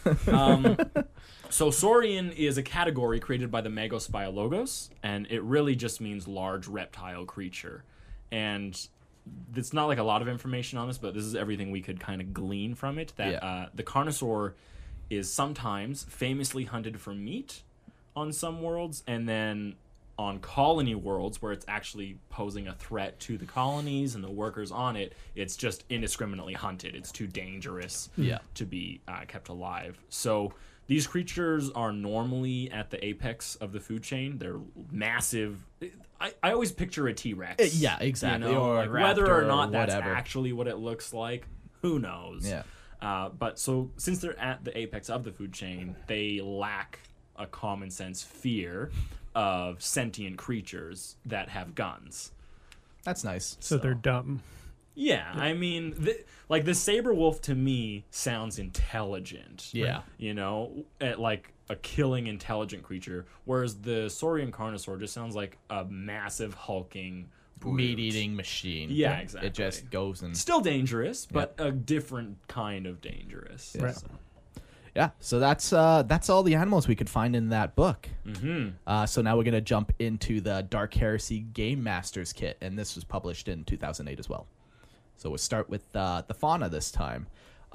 So Saurian is a category created by the Magos Biologos, and it really just means large reptile creature. And it's not like a lot of information on this, but this is everything we could kind of glean from it. That the Carnosaur is sometimes famously hunted for meat on some worlds, and then on colony worlds where it's actually posing a threat to the colonies and the workers on it, it's just indiscriminately hunted. It's too dangerous to be kept alive. So these creatures are normally at the apex of the food chain. They're massive. I always picture a T-Rex. Yeah, exactly. You know, Or a like whether raptor or not or that's whatever. actually what it looks like, who knows? Yeah. But so since they're at the apex of the food chain, they lack a common sense fear of sentient creatures that have guns. That's nice. So they're dumb. Yeah, I mean, like the saber wolf to me sounds intelligent. Yeah. You know, like a killing intelligent creature, whereas the Saurian Carnosaur just sounds like a massive hulking brute. Meat-eating machine. Yeah, exactly. It just goes and... Still dangerous, but a different kind of dangerous. Right. So. Yeah, so that's all the animals we could find in that book. Mm-hmm. So now we're going to jump into the Dark Heresy Game Masters kit, and this was published in 2008 as well. So we'll start with the fauna this time.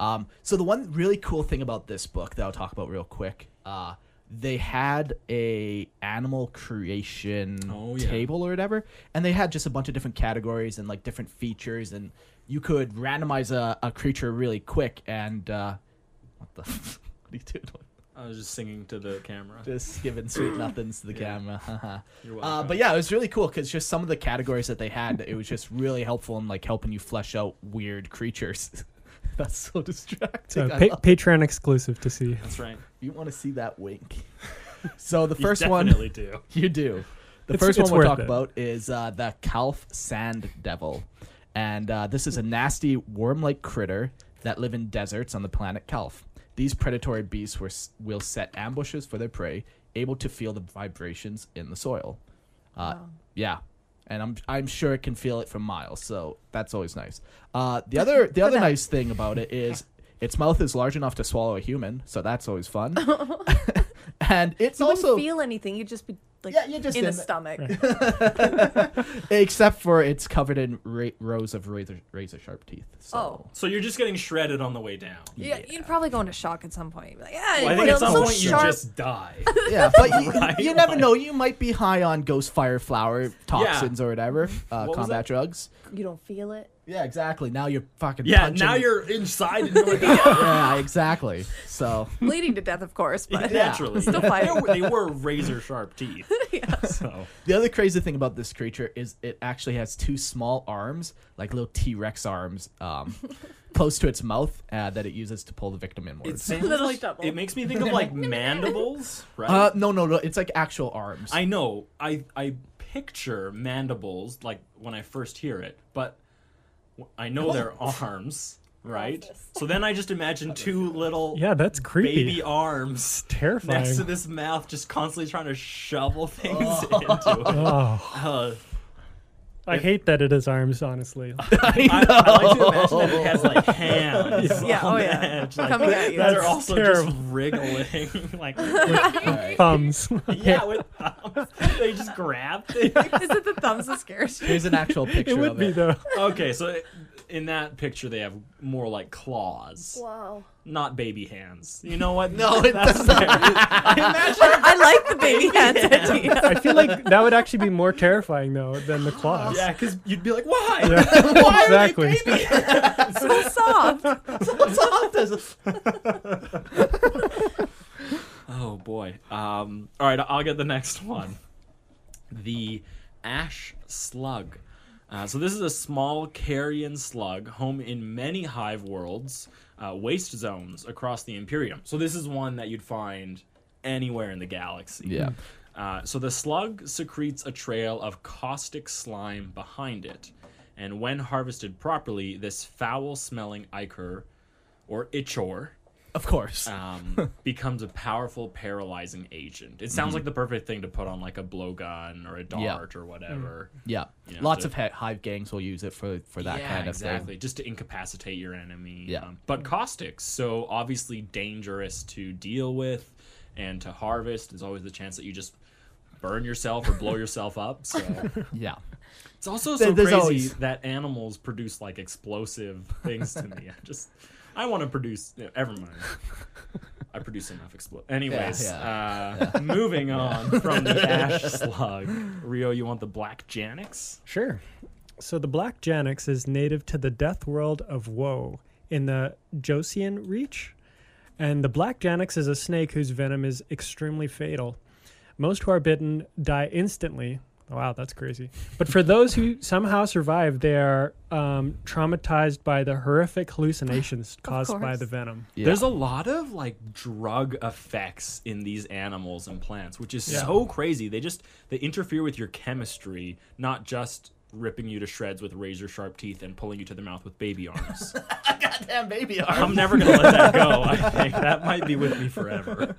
So the one really cool thing about this book that I'll talk about real quick, they had a animal creation table or whatever, and they had just a bunch of different categories and like different features, and you could randomize a creature really quick. And what the? What are you doing? I was just singing to the camera. Just giving sweet nothings to the camera. You're welcome. But yeah, it was really cool because just some of the categories that they had, it was just really helpful in like helping you flesh out weird creatures. That's so distracting. I love- Patreon exclusive to see. That's right. You want to see that wink? So the You first one, definitely do. you do. The It's first one we'll worth talk it. about is the Calf Sand Devil, and this is a nasty worm-like critter that live in deserts on the planet Calf. These predatory beasts will set ambushes for their prey, able to feel the vibrations in the soil. Yeah, and I'm sure it can feel it from miles, so that's always nice. The other nice thing about it is its mouth is large enough to swallow a human, so that's always fun. And it's You also wouldn't feel anything. You'd just be like Yeah, you're just in the in- stomach. except for it's covered in rows of razor sharp teeth. So. Oh. So you're just getting shredded on the way down. Yeah, you'd probably go into shock at some point. You'd be like, yeah, Well, I it think at feels some so point you sharp. just die. Yeah, but Right? you never know. You might be high on ghost fire flower toxins or whatever, was combat that? drugs. You don't feel it. Yeah, exactly. Now you're fucking Yeah, punching. now you're inside and you're like, Yeah, exactly. So Bleeding to death, of course, but naturally. still fighting. They were razor sharp teeth. So the other crazy thing about this creature is it actually has two small arms, like little T-Rex arms, close to its mouth that it uses to pull the victim it inwards. sounds Little like stubble. it makes me think of like mandibles, right? No, it's like actual arms. I know. I picture mandibles like when I first hear it, but I know they're arms, right? So then I just imagine two little Yeah, that's creepy. baby arms Terrifying. next to this mouth, just constantly trying to shovel things into it. Oh, I hate that it has arms, honestly. I like to imagine that it has like hands. Yeah, on oh the yeah. edge, like, Coming at you. that are That's also terrible. just wriggling, like Thumbs. yeah, with thumbs. They just grab things. Is it the thumbs that scares you? Here's an actual picture It would of be, it. though. Okay, so in that picture they have more like claws, Wow. not baby hands. You know what? No, it That's fair. I like the baby hands idea. I feel like that would actually be more terrifying, though, than the claws. Yeah, because you'd be like, why? Yeah. Why Exactly. are they baby hands? So soft. What's up? There's Oh boy. All right, I'll get the next one. The ash slug. So this is a small carrion slug, home in many hive worlds, waste zones across the Imperium. So this is one that you'd find anywhere in the galaxy. Yeah. So the slug secretes a trail of caustic slime behind it. And when harvested properly, this foul-smelling ichor, or ichor, Of course. becomes a powerful paralyzing agent. It sounds like the perfect thing to put on like a blowgun or a dart or whatever. Yeah. You know, Lots to- of hive gangs will use it for that yeah, kind of exactly. Just to incapacitate your enemy. Yeah. But caustic, so obviously dangerous to deal with and to harvest. There's always the chance that you just burn yourself or blow yourself up. So thing. Yeah. it's also so There's crazy always- that animals produce like explosive things to me. I want to produce. Never mind. I produce enough Anyways, moving on from the ash slug. Rio, you want the black Janix? Sure. So the Black Janix is native to the death world of Woe in the Josian Reach. And the Black Janix is a snake whose venom is extremely fatal. Most who are bitten die instantly. Wow, that's crazy. But for those who somehow survive, they are traumatized by the horrific hallucinations caused by course. the venom. Yeah. There's a lot of like drug effects in these animals and plants, which is Yeah. so crazy. They interfere with your chemistry, not just ripping you to shreds with razor sharp teeth and pulling you to the mouth with baby arms. Goddamn baby I'm never gonna let that go. I think that might be with me forever.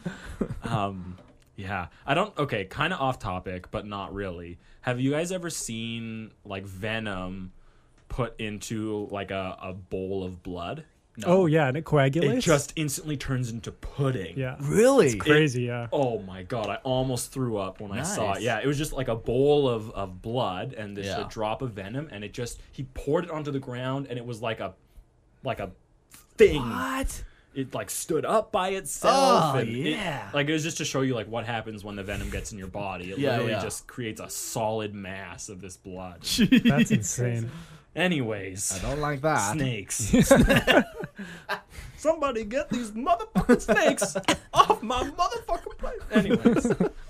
Yeah, okay, kind of off topic, but not really. Have you guys ever seen like venom put into like a bowl of blood? No. Oh, yeah, and it coagulates? It just instantly turns into pudding. Yeah. Really? Crazy, yeah. Oh my god, I almost threw up when I saw Nice. it. Yeah, it was just like a bowl of blood and this Yeah. a drop of venom, and he poured it onto the ground, and it was like a thing. What? It like stood up by itself. Oh, and yeah. it was just to show you like what happens when the venom gets in your body. It literally yeah. just creates a solid mass of this blood. That's insane. Anyways, I don't like that. snakes. Somebody get these motherfucking snakes off my motherfucking plate. Anyways,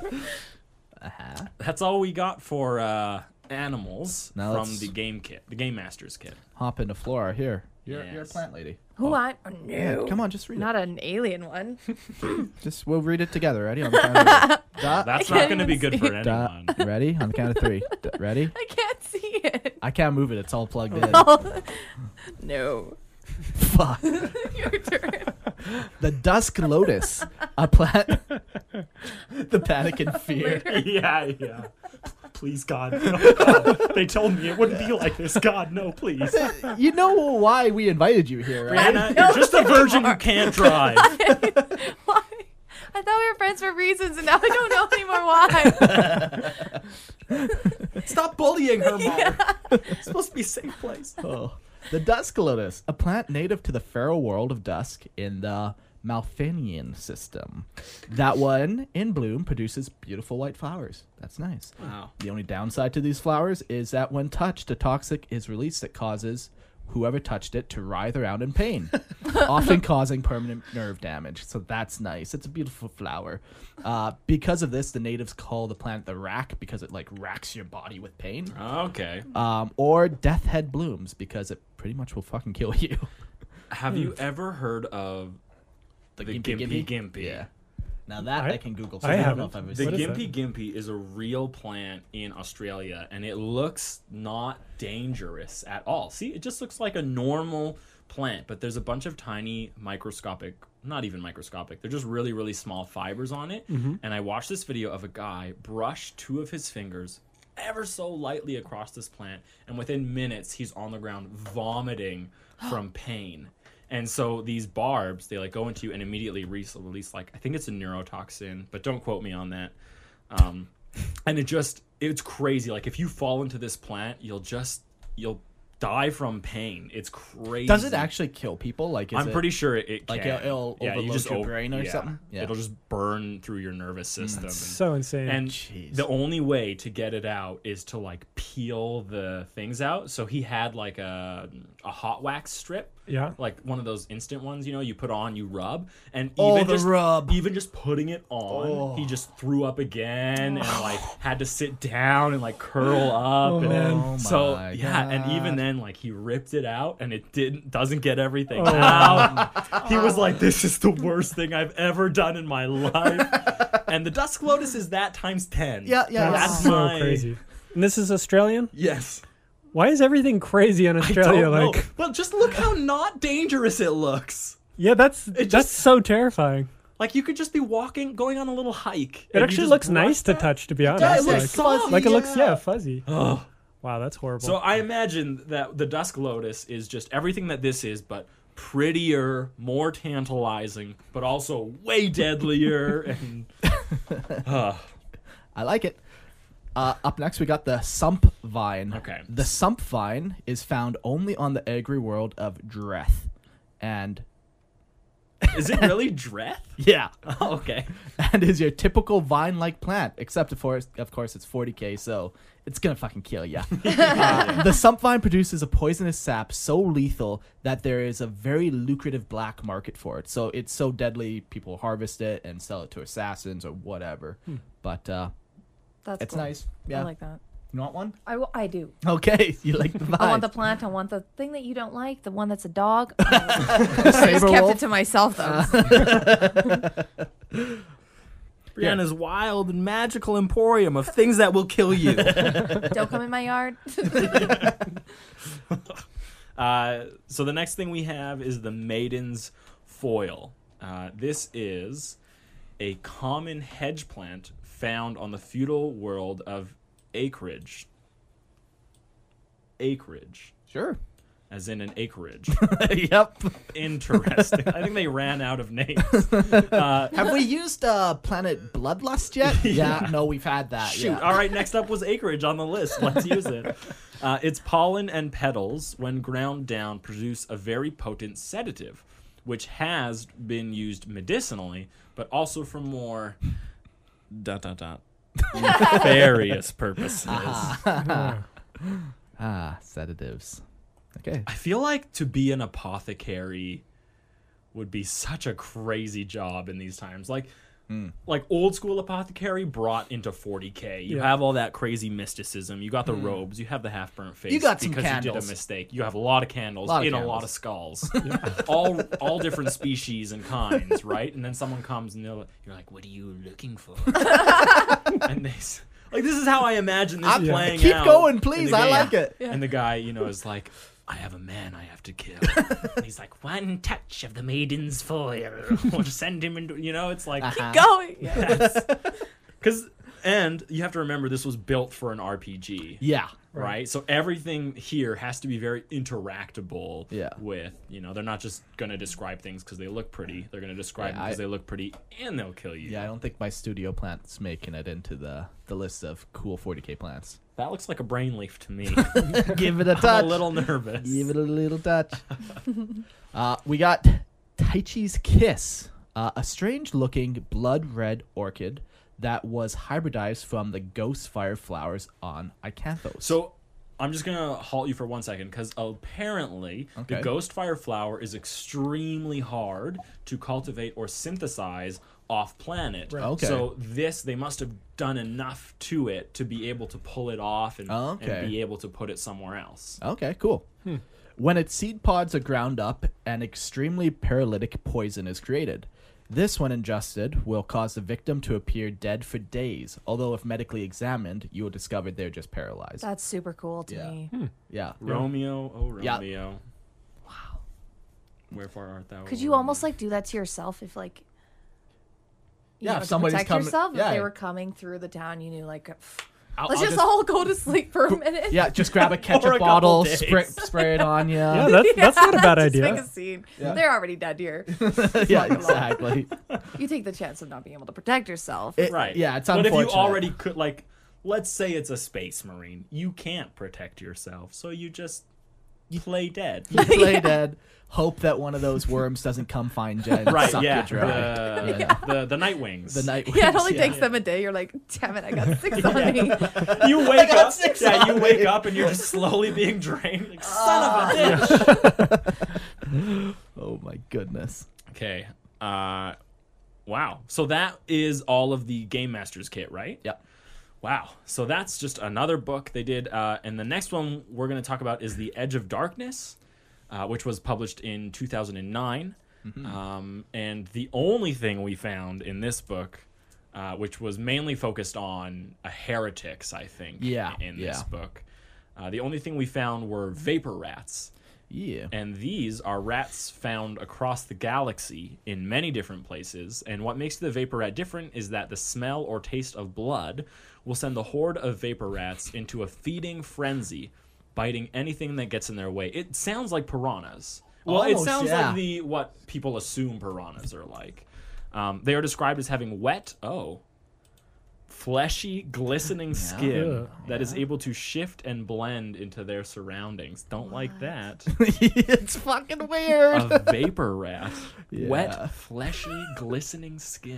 that's all we got for animals Now from let's- the game Masters kit. Hop into Flora here. You're a Yes. plant lady. Who I? Oh, Yeah, no. come on, just read Not an alien one. it. Just we'll read it together. Ready? On the count of three. That's can't not going to be even good see for it. anyone. Ready? On the count of three. Ready? I can't see it. I can't move it. It's all plugged in. No. Fuck. Your turn. The dusk lotus, a plant. The panic and fear. Yeah. Please, God. No, God. They told me it wouldn't be like this. God, no, please. You know why we invited you here, right? Brianna, you're just a virgin who can't drive. Why? I thought we were friends for reasons, and now I don't know anymore why. Stop bullying her, Mom. It's supposed to be a safe place. Oh. The dusk lotus, a plant native to the feral world of dusk in the Malfinian system. That one, in bloom, produces beautiful white flowers. That's nice. Wow. The only downside to these flowers is that when touched, a toxic is released that causes whoever touched it to writhe around in pain, often causing permanent nerve damage. So that's nice. It's a beautiful flower. Because of this, the natives call the plant the rack because it like racks your body with pain. Okay. Or death head blooms because it pretty much will fucking kill you. Have you ever heard of the Gimpy? Yeah. Now that I can Google. I don't haven't. know if I've ever The seen What is it. Gimpy is a real plant in Australia, and it looks not dangerous at all. See, it just looks like a normal plant, but there's a bunch of tiny microscopic, not even microscopic, they're just really, really small fibers on it. And I watched this video of a guy brush two of his fingers ever so lightly across this plant, and within minutes, he's on the ground vomiting from pain. And so these barbs, they like go into you and immediately release like, I think it's a neurotoxin, but don't quote me on that. And it's crazy. Like if you fall into this plant, you'll die from pain. It's crazy. Does it actually kill people? Like, I'm pretty sure it like can. it'll overload your brain or yeah, something? Yeah. It'll just burn through your nervous system. So insane. And Jeez. the only way to get it out is to like peel the things out. So he had like a hot wax strip Yeah. like one of those instant ones, you put on, you rub, and Oh, even the just rub. even just putting it on, he just threw up again and like had to sit down and like curl up. Oh, and man. Oh, so my yeah, and even God. then, like he ripped it out and it doesn't get everything out. He was like, "This is the worst thing I've ever done in my life." And the Dusk Lotus is that times 10. Yeah, yeah. That's That's so my- crazy. And this is Australian? Yes. Why is everything crazy in I Australia? don't know. Like, Well, just look how not dangerous it looks. yeah, that's just- so terrifying. Like you could just be going on a little hike. It actually looks nice to touch, to be honest. Yeah, it like, looks fuzzy, like it looks, yeah. fuzzy. Ugh. Wow, that's horrible. So I imagine that the Dusk Lotus is just everything that this is, but prettier, more tantalizing, but also way deadlier. And I like it. Up next, we got the Sump Vine. Okay. The Sump Vine is found only on the agri world of Dreth. And is it really Dreth? yeah, Oh, okay. and is your typical vine-like plant, except of course it's 40k, so it's gonna fucking kill ya. The Sump Vine produces a poisonous sap so lethal that there is a very lucrative black market for it. So it's so deadly, people harvest it and sell it to assassins or whatever. But That's it's cool. nice. Yeah, I like that. you want one? I do. Okay, you like the vibe. I want the plant. I want the thing that you don't like, the one that's a dog. I just Saber kept wolf? it to myself, though. Brianna's wild and magical emporium of things that will kill you. Don't come in my yard. So the next thing we have is the Maiden's Foil. This is a common hedge plant found on the feudal world of acreage. Acreage, Sure. as in an acreage. Yep. Interesting. I think they ran out of names. Have we used Planet Bloodlust yet? Yeah. No, we've had that. Shoot. Yeah. All right, next up was acreage on the list. Let's use it. Its pollen and petals, when ground down, produce a very potent sedative, which has been used medicinally, but also for more nefarious purposes. Sedatives. Okay. I feel like to be an apothecary would be such a crazy job in these times. Like old school apothecary brought into 40k. You Yeah. have all that crazy mysticism. You got the robes. You have the half burnt face. You got some because you did candles. a mistake. You have a lot of candles Lot of in a candles. lot of skulls. all different species and kinds, right? And then someone comes and you're like, "What are you looking for?" And like this is how I imagine this playing Keep out. going, in please. the I game. like it. And the guy, is like, I have a man I have to kill. And he's like, one touch of the Maiden's Foil will send him into, it's like, Going. Yeah. and you have to remember this was built for an RPG. Yeah. Right? So everything here has to be very interactable Yeah. with, they're not just going to describe things because they look pretty. They're going to describe them because they look pretty and they'll kill you. Yeah, I don't think my studio plant's making it into the list of cool 40k plants. That looks like a brain leaf to me. Give it a I'm touch. a little nervous. Give it a little touch. We got Taichi's Kiss, a strange-looking blood red orchid that was hybridized from the ghost fire flowers on Icanthos. So I'm just going to halt you for 1 second because apparently Okay. the ghost fire flower is extremely hard to cultivate or synthesize off planet. Right. Okay. So they must have done enough to it to be able to pull it off and be able to put it somewhere else. Okay, cool. When its seed pods are ground up, an extremely paralytic poison is created. This, when ingested, will cause the victim to appear dead for days, although if medically examined, you will discover they're just paralyzed. That's super cool to Yeah. me. Yeah. Romeo, oh Yeah. Romeo. Wow. Wherefore art thou? Could O you Romeo? almost do that to yourself if you Yeah, know, if to somebody's protect coming- yourself? yeah, If they yeah. were coming through the town, you knew let's I'll just all go to sleep for a minute. Yeah, just grab a a ketchup couple bottle, days. spray it on you. yeah, that's not a bad Just idea. make a scene. They're already dead here. Yeah, exactly. You take the chance of not being able to protect yourself. Right. Yeah, it's But if unfortunate. you already could, let's say it's a space marine, you can't protect yourself, so you just play dead. You play dead, hope that one of those worms doesn't come find Jen and Right, suck yeah. you dry. The night wings. The night Yeah, it wings, only takes them a day. You're like, damn it, I got 6 on me. You wake got up. 6 Yeah, on you me. wake up and you're just slowly being drained. Like, son of a bitch. Oh my goodness. Okay. Wow. So that is all of the Game Master's kit, right? Yep. Wow. So that's just another book they did. And the next one we're going to talk about is The Edge of Darkness, which was published in 2009. And the only thing we found in this book, which was mainly focused on heretics, I think, in this book, the only thing we found were vapor rats. Yeah. And these are rats found across the galaxy in many different places. And what makes the vapor rat different is that the smell or taste of blood will send the horde of vapor rats into a feeding frenzy, biting anything that gets in their way. It sounds like piranhas. Well, it Almost, sounds yeah. like what people assume piranhas are like. They are described as having fleshy, glistening skin that is able to shift and blend into their surroundings. Don't like that. It's fucking weird. A vapor rat. Yeah. Wet, fleshy, glistening skin.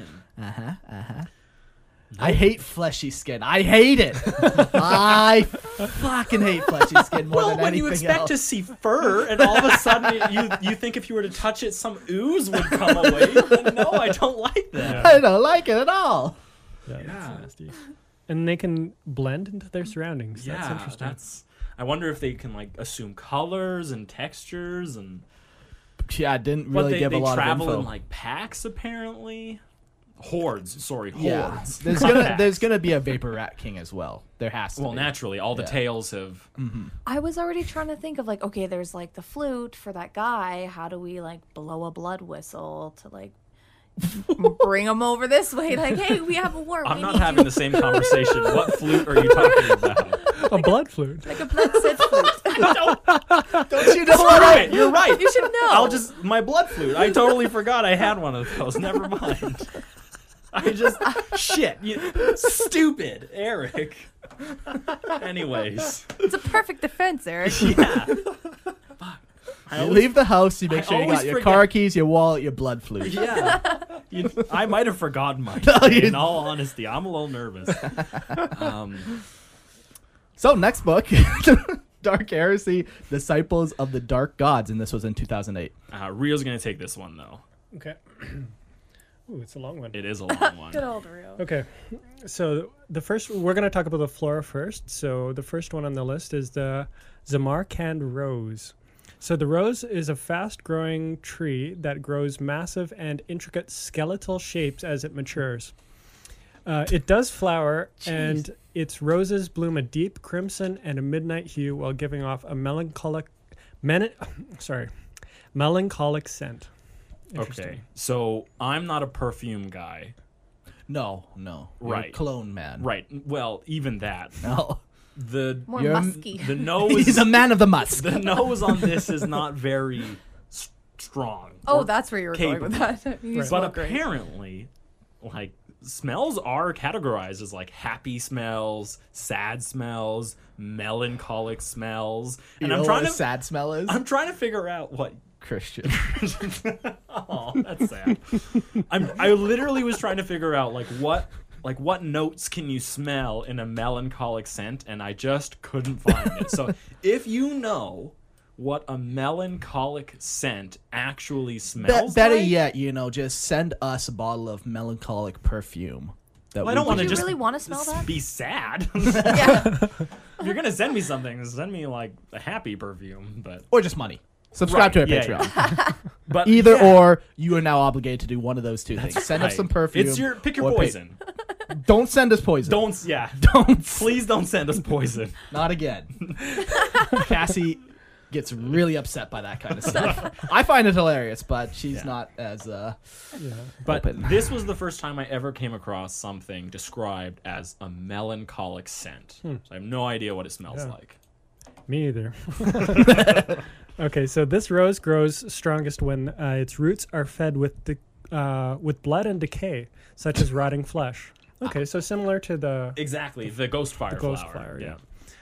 I hate fleshy skin. I hate it. I fucking hate fleshy skin more than when anything you expect else. to see fur, and all of a sudden you think if you were to touch it, some ooze would come away. No, I don't like that. I don't like it at all. Yeah, that's nasty. And they can blend into their surroundings. That's Yeah, interesting. I wonder if they can like assume colors and textures and. Yeah, I didn't really give a lot of travel info. in like packs apparently. Hordes. Yeah, there's gonna be a vapor rat king as well. There has to. Well, be. naturally, all the tales have. I was already trying to think of like, okay, there's like the flute for that guy. How do we like blow a blood whistle to like bring him over this way? Like, hey, we have a war. I'm we not need having the same conversation. What flute are you talking about? A blood flute. like a blood set flute. Don't you know Screw what? it, you're right. You should know. I'll just my blood flute. I totally forgot I had one of those. Never mind. I just shit. Stupid Eric. Anyways, It's a perfect defense, Eric. yeah. You leave the house, you make sure you always got your forget- car keys, your wallet, your blood flute. Yeah. I might have forgotten mine. In all honesty, I'm a little nervous. So next book, Dark Heresy: Disciples of the Dark Gods, and this was in 2008. Rio's gonna take this one though. Okay. Ooh, it's a long one. It is a long one. Good old Rio. Okay, so the first we're going to talk about the flora first. So the first one on the list is the Samarkand rose. So the rose is a fast-growing tree that grows massive and intricate skeletal shapes as it matures. It does flower, and its roses bloom a deep crimson and a midnight hue while giving off a melancholic scent. Okay, so I'm not a perfume guy. No. You're a Right. clone man. Right. Well, even that. No. More You're- musky. The nose. He's a man of the musk. The nose on this is not very strong. Oh, or that's where you were going with capable. that. You Right. smell But great. apparently, like smells are categorized as like happy smells, sad smells, melancholic smells, and You I'm know trying what to a sad smell is? I'm trying to figure out what. Christian. Oh, that's sad. I literally was trying to figure out like what notes can you smell in a melancholic scent, and I just couldn't find it. So if you know what a melancholic scent actually smells Better like, yet, just send us a bottle of melancholic perfume. That well, I don't we want to you just really want to smell that? be sad. Yeah. If you're gonna send me something, send me like a happy perfume. But or just money. Subscribe to our yeah, Patreon. but Either yeah, or, you are now obligated to do one of those two things. Send us right. some perfume. It's your pick your or poison. Don't send us poison. Don't. Please don't send us poison. Not again. Cassie gets really upset by that kind of stuff. I find it hilarious, but she's not as But open. this was the first time I ever came across something described as a melancholic scent. So I have no idea what it smells Yeah. like. Me either. Okay, so this rose grows strongest when its roots are fed with blood and decay, such as rotting flesh. Okay, so similar to the Exactly, the ghost fire ghost flower. flower,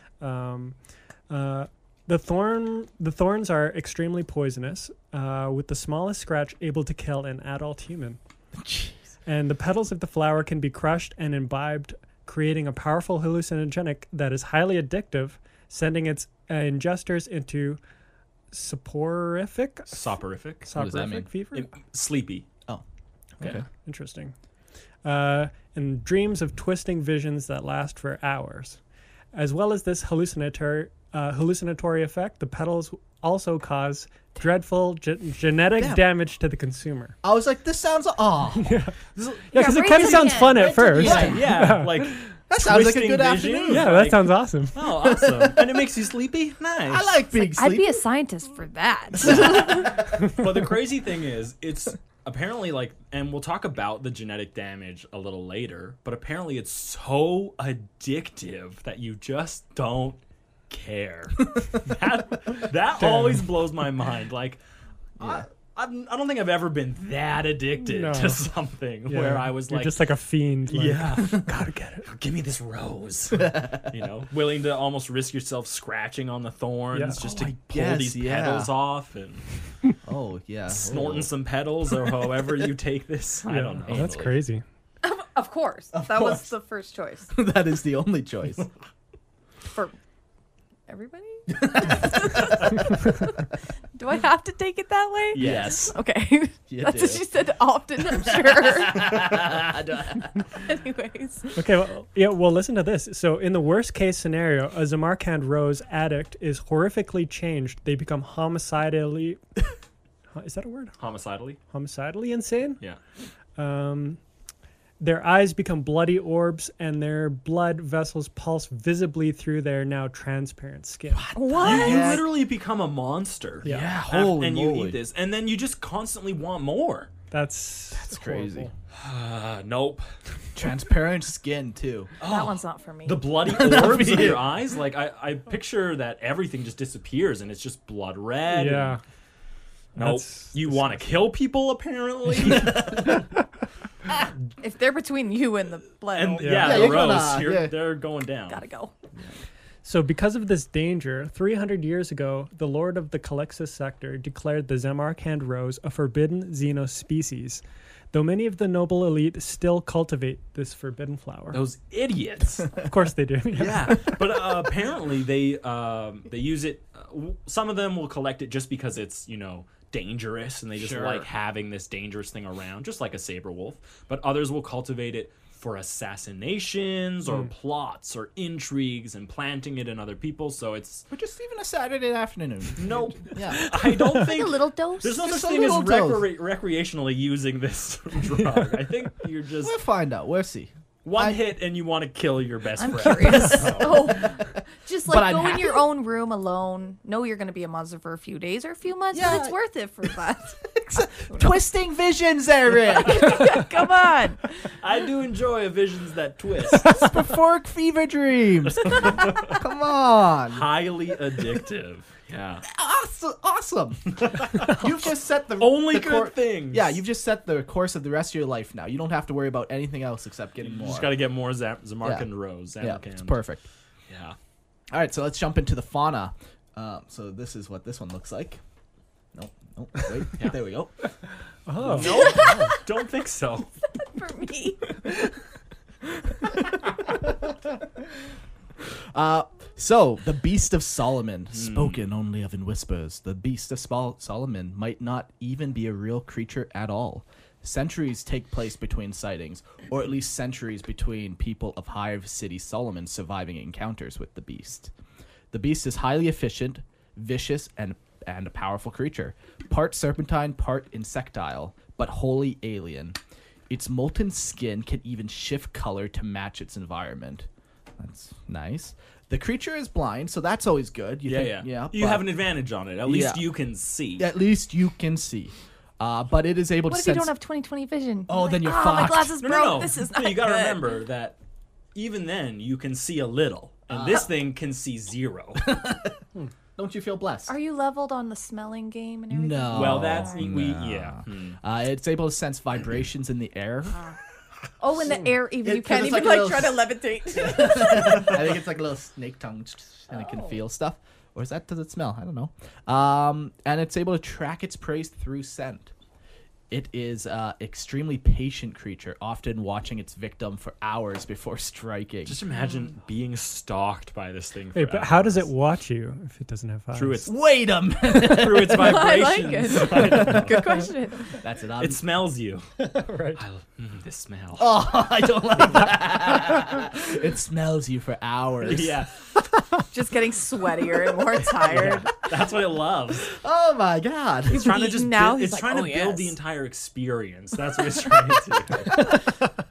yeah. The thorns are extremely poisonous, with the smallest scratch able to kill an adult human. And the petals of the flower can be crushed and imbibed, creating a powerful hallucinogenic that is highly addictive, sending its ingestors into soporific Soporific. What does that mean? fever. Sleepy. Oh, Yeah, okay. interesting. And dreams of twisting visions that last for hours. As well as this hallucinatory effect, the petals also cause dreadful genetic Damn. damage to the consumer. I was like, this sounds. Oh, Yeah, because it right kind of to the sounds end. fun Right at to the first. end. Yeah, like that sounds like a twisting good visions. afternoon. Yeah, Like, that sounds awesome. Oh, awesome. And it makes you sleepy? Nice. I like being I'd sleepy. be a scientist for that. But the crazy thing is, it's apparently like, and we'll talk about the genetic damage a little later, but apparently it's so addictive that you just don't care. that always blows my mind. Like, I don't think I've ever been that addicted No. to something Yeah. where I was You're like, just like a fiend. Like, yeah, gotta get it. Give me this rose. Willing to almost risk yourself scratching on the thorns Yeah. just Oh, to I pull guess, these yeah. petals off and Oh yeah, snorting Oh. some petals or however you take this. I Yeah. don't know. Oh, that's crazy. Of course. That course. was the first choice. That is the only choice. For everybody? Do I have to take it that way? Yes. Okay. You That's do. what she said often, I'm sure. Anyways. Okay, well, listen to this. So, in the worst case scenario, a Zamarkand Rose addict is horrifically changed. They become homicidally. Is that a word? Homicidally? Homicidally insane? Yeah. Their eyes become bloody orbs, and their blood vessels pulse visibly through their now transparent skin. What? You literally become a monster. Yeah. Yeah, holy and you moly. eat this. And then you just constantly want more. That's crazy. horrible. Nope. Transparent skin too. That one's not for me. The bloody orbs in your eyes, like I picture that everything just disappears and it's just blood red. Yeah. Nope. That's You want to kill people, apparently. If they're between you and the blood, And Yeah. yeah, Yeah, the you're rose, gonna- yeah. they're going down. gotta go. So, because of this danger, 300 years ago, the Lord of the Calixus sector declared the Zamarkand Rose a forbidden xenospecies, though many of the noble elite still cultivate this forbidden flower. Those idiots. Of course they do. Yeah, but apparently they use it. Some of them will collect it just because it's dangerous, and they just Sure. like having this dangerous thing around, just like a saber wolf. But others will cultivate it for assassinations or plots or intrigues and planting it in other people. So it's But just even a Saturday afternoon. nope. Yeah. I don't Like think a little dose. there's no Just such a thing as little dose. recreationally using this drug. I think you're just We'll find out. We'll see. one hit and you want to kill your best I'm friend. curious. Oh, just But like I'm go in happy. your own room alone. Know you're going to be a monster for a few days or a few months, Yeah. but it's worth it for that. Twisting visions, Eric. Come on. I do enjoy visions that twist. Before fever dreams. Come on. Highly addictive. Yeah. Awesome. You've just set the Only the good things. Yeah, you've just set the course of the rest of your life now. You don't have to worry about anything else except getting You more. just got to get more Zamarkand Rose. yeah, Zamarkand. it's perfect. Yeah. All right, so let's jump into the fauna. So this is what this one looks like. Nope. Wait, there we go. Oh. No, don't think so. For me. So, the Beast of Solomon, spoken only of in whispers. The Beast of Solomon might not even be a real creature at all. Centuries take place between sightings, or at least centuries between people of Hive City Solomon surviving encounters with the Beast. The Beast is highly efficient, vicious, and a powerful creature. Part serpentine, part insectile, but wholly alien. Its molten skin can even shift color to match its environment. That's nice. The creature is blind, so that's always good. You You but have an advantage on it. At least Yeah. you can see. at least you can see. But it is able What to if you sense. don't have 20/20 vision? Oh, then you're my fucked. glasses No, broke. no, no. This is No, not you got to good. remember that even then you can see a little, and this thing can see zero. Don't you feel blessed? Are you leveled on the smelling game and everything? No. Well, that's no. yeah. It's able to sense vibrations in the air. Oh, in the air, even It- you 'cause can't it's even like a like try to little levitate. I think it's like a little snake tongue, and it can Oh. feel stuff. Or does it smell? I don't know. And it's able to track its prey through scent. It is an extremely patient creature, often watching its victim for hours before striking. Just imagine being stalked by this thing. For Hey, but how does it hours. watch you if it doesn't have eyes? Through its Wait a minute. through its I vibrations? like it. Good question. That's it. It smells you. Right. This smell. Oh, I don't like that. It smells you for hours. Yeah, Just getting sweatier and more tired. that's what it loves. Oh my god. It's trying to eaten just now, build, he's it's like, trying "Oh, to build yes." the entire experience. That's what it's trying to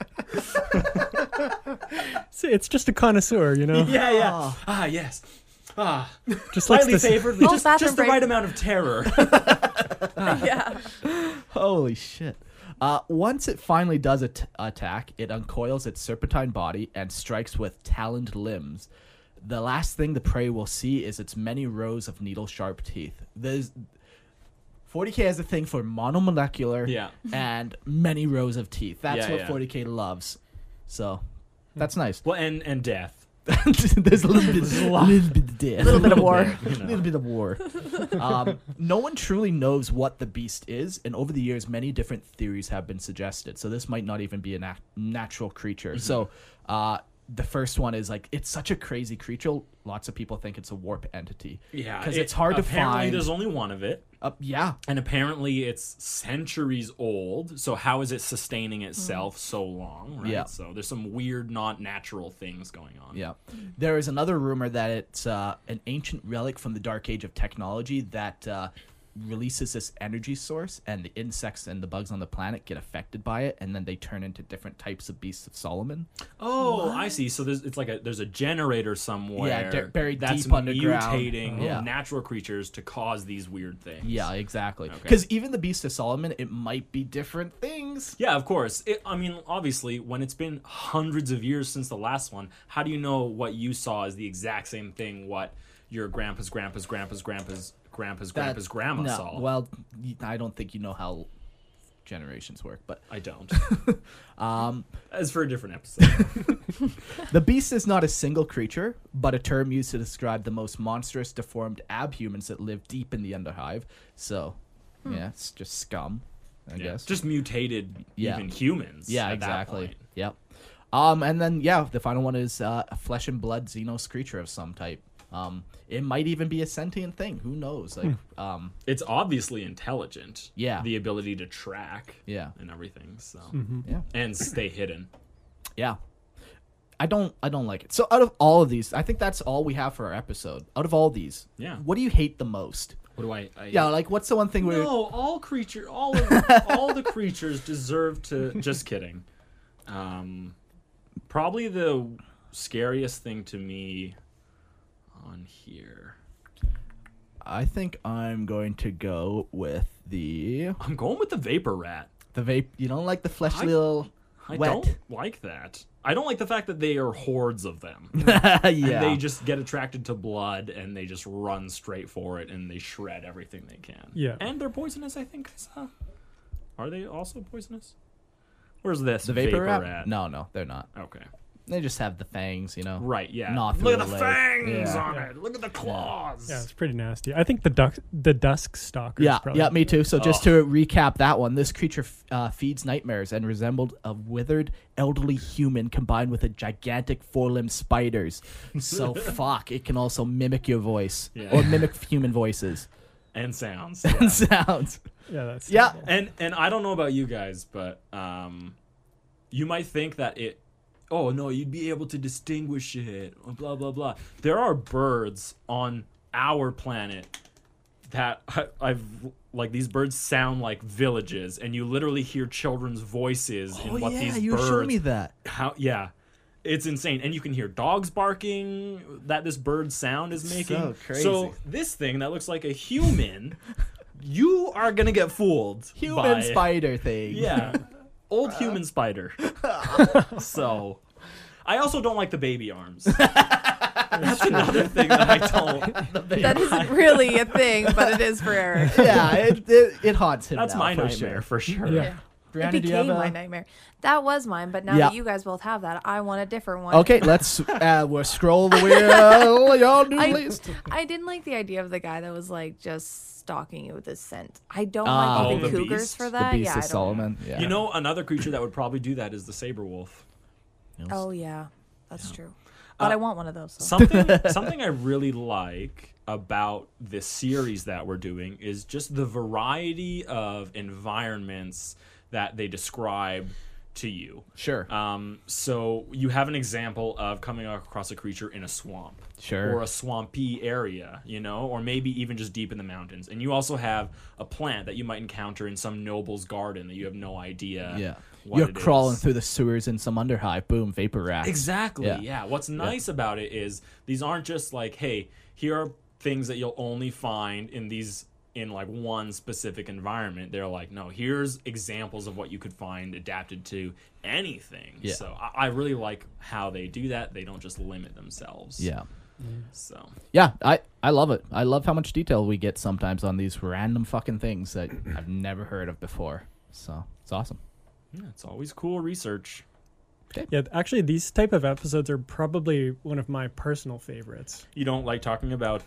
See, it's just a connoisseur, you know? do. Yeah. Oh. Ah, yes. Ah, Just likes slightly this. favored. Oh, Just bathroom the break. right amount of terror. Yeah. Holy shit. Once it finally does attack, it uncoils its serpentine body and strikes with taloned limbs. The last thing the prey will see is its many rows of needle-sharp teeth. 40K has a thing for monomolecular Yeah. and many rows of teeth. That's Yeah, what yeah. 40K loves. So, that's nice. Well, and death. There's a little bit of death. A little bit of war. You A know. little bit of war. No one truly knows what the beast is, and over the years, many different theories have been suggested. So this might not even be a natural creature. So the first one is like, it's such a crazy creature. Lots of people think it's a warp entity. Yeah, because it's hard to apparently find. There's only one of it, Yeah, and apparently it's centuries old. So how is it sustaining itself so long? Right? Yeah. So there's some weird, not natural things going on. yeah. There is another rumor that it's an ancient relic from the dark age of technology that releases this energy source, and the insects and the bugs on the planet get affected by it, and then they turn into different types of beasts of Solomon. Oh, I see. So there's a generator somewhere. Yeah, buried that's deep underground. mutating Yeah. natural creatures to cause these weird things. Yeah, exactly. Okay. Because even the Beast of Solomon, it might be different things. Yeah, of course. I mean, obviously, when it's been hundreds of years since the last one, how do you know what you saw is the exact same thing what your grandpa's grandma No, saw? well, I don't think you know how generations work, but I don't. As for a different episode. the Beast is not a single creature, but a term used to describe the most monstrous, deformed abhumans that live deep in the Underhive. So, yeah, it's just scum, I Yeah, guess. just mutated Yeah. even humans. Yeah, at that exactly. point. Yep. And then the final one is a flesh and blood Xenos creature of some type. It might even be a sentient thing. Who knows? Like, It's obviously intelligent. Yeah. The ability to track. Yeah. And everything. So yeah, and stay hidden. yeah. I don't like it. So out of all of these, I think that's all we have for our episode. Out of all these, Yeah. what do you hate the most? What do I Yeah, like what's the one thing where No, all the creatures deserve to. Just kidding. Probably the scariest thing to me on here. I think I'm going to go with the I'm going with the vapor rat. vape. You don't like the fleshy I- little I wet. don't like that. I don't like the fact that they are hordes of them. Yeah, And they just get attracted to blood and they just run straight for it and they shred everything they can. Yeah. And they're poisonous, I think. Are they also poisonous? Where's this the vapor rat? rat? No, they're not. Okay. They just have the fangs, you know. Right, yeah. Gnaw through Look at the the leg. fangs Yeah. on it. Look at the claws. Yeah, it's pretty nasty. I think the dusk stalker. Yeah, probably. yeah, me too. So just to recap that one, this creature feeds nightmares and resembled a withered elderly human combined with a gigantic four-limbed spiders. So fuck, it can also mimic your voice Yeah. or mimic human voices And sounds. and Yeah. sounds. Yeah, that's Yeah. terrible. And I don't know about you guys, but you might think that oh no, you'd be able to distinguish it, blah blah blah. There are birds on our planet that I've like these birds sound like villages, and you literally hear children's voices in what these you birds. showed me that. It's insane, and you can hear dogs barking that this bird sound is making. So crazy. So this thing that looks like a human, you are gonna get fooled. Human by, spider thing. Yeah, old human spider. So, I also don't like the baby arms. That's another thing that I don't. That isn't really a thing, but it is for Eric. Yeah, it haunts him That's now my for nightmare sure. for sure. Yeah. Brianna, It do you have became my a... nightmare. That was mine, but now Yeah. that you guys both have that, I want a different one. Okay, let's we'll scroll the wheel. Y'all do least. I didn't like the idea of the guy that was like just stalking you with his scent. I don't Oh, like even the cougars beast? for The that. Beast Yeah, I of don't. Solomon. Yeah. You know, another creature that would probably do that is the saber wolf. Oh yeah, that's true. But I want one of those. So. Something I really like about this series that we're doing is just the variety of environments that they describe to you. Sure. So you have an example of coming across a creature in a swamp. Sure. Or a swampy area, or maybe even just deep in the mountains. And you also have a plant that you might encounter in some noble's garden that you have no idea. Yeah. what You're it crawling is. through the sewers in some underhive. Boom, vapor rats. Exactly. Yeah. Yeah. What's nice about it is these aren't just like, hey, here are things that you'll only find in like one specific environment. They're like, no, here's examples of what you could find adapted to anything. Yeah. So I really like how they do that. They don't just limit themselves. Yeah. So Yeah, I love it. I love how much detail we get sometimes on these random fucking things that I've never heard of before. So it's awesome. yeah, it's always cool research. Yeah, actually, these type of episodes are probably one of my personal favorites. You don't like talking about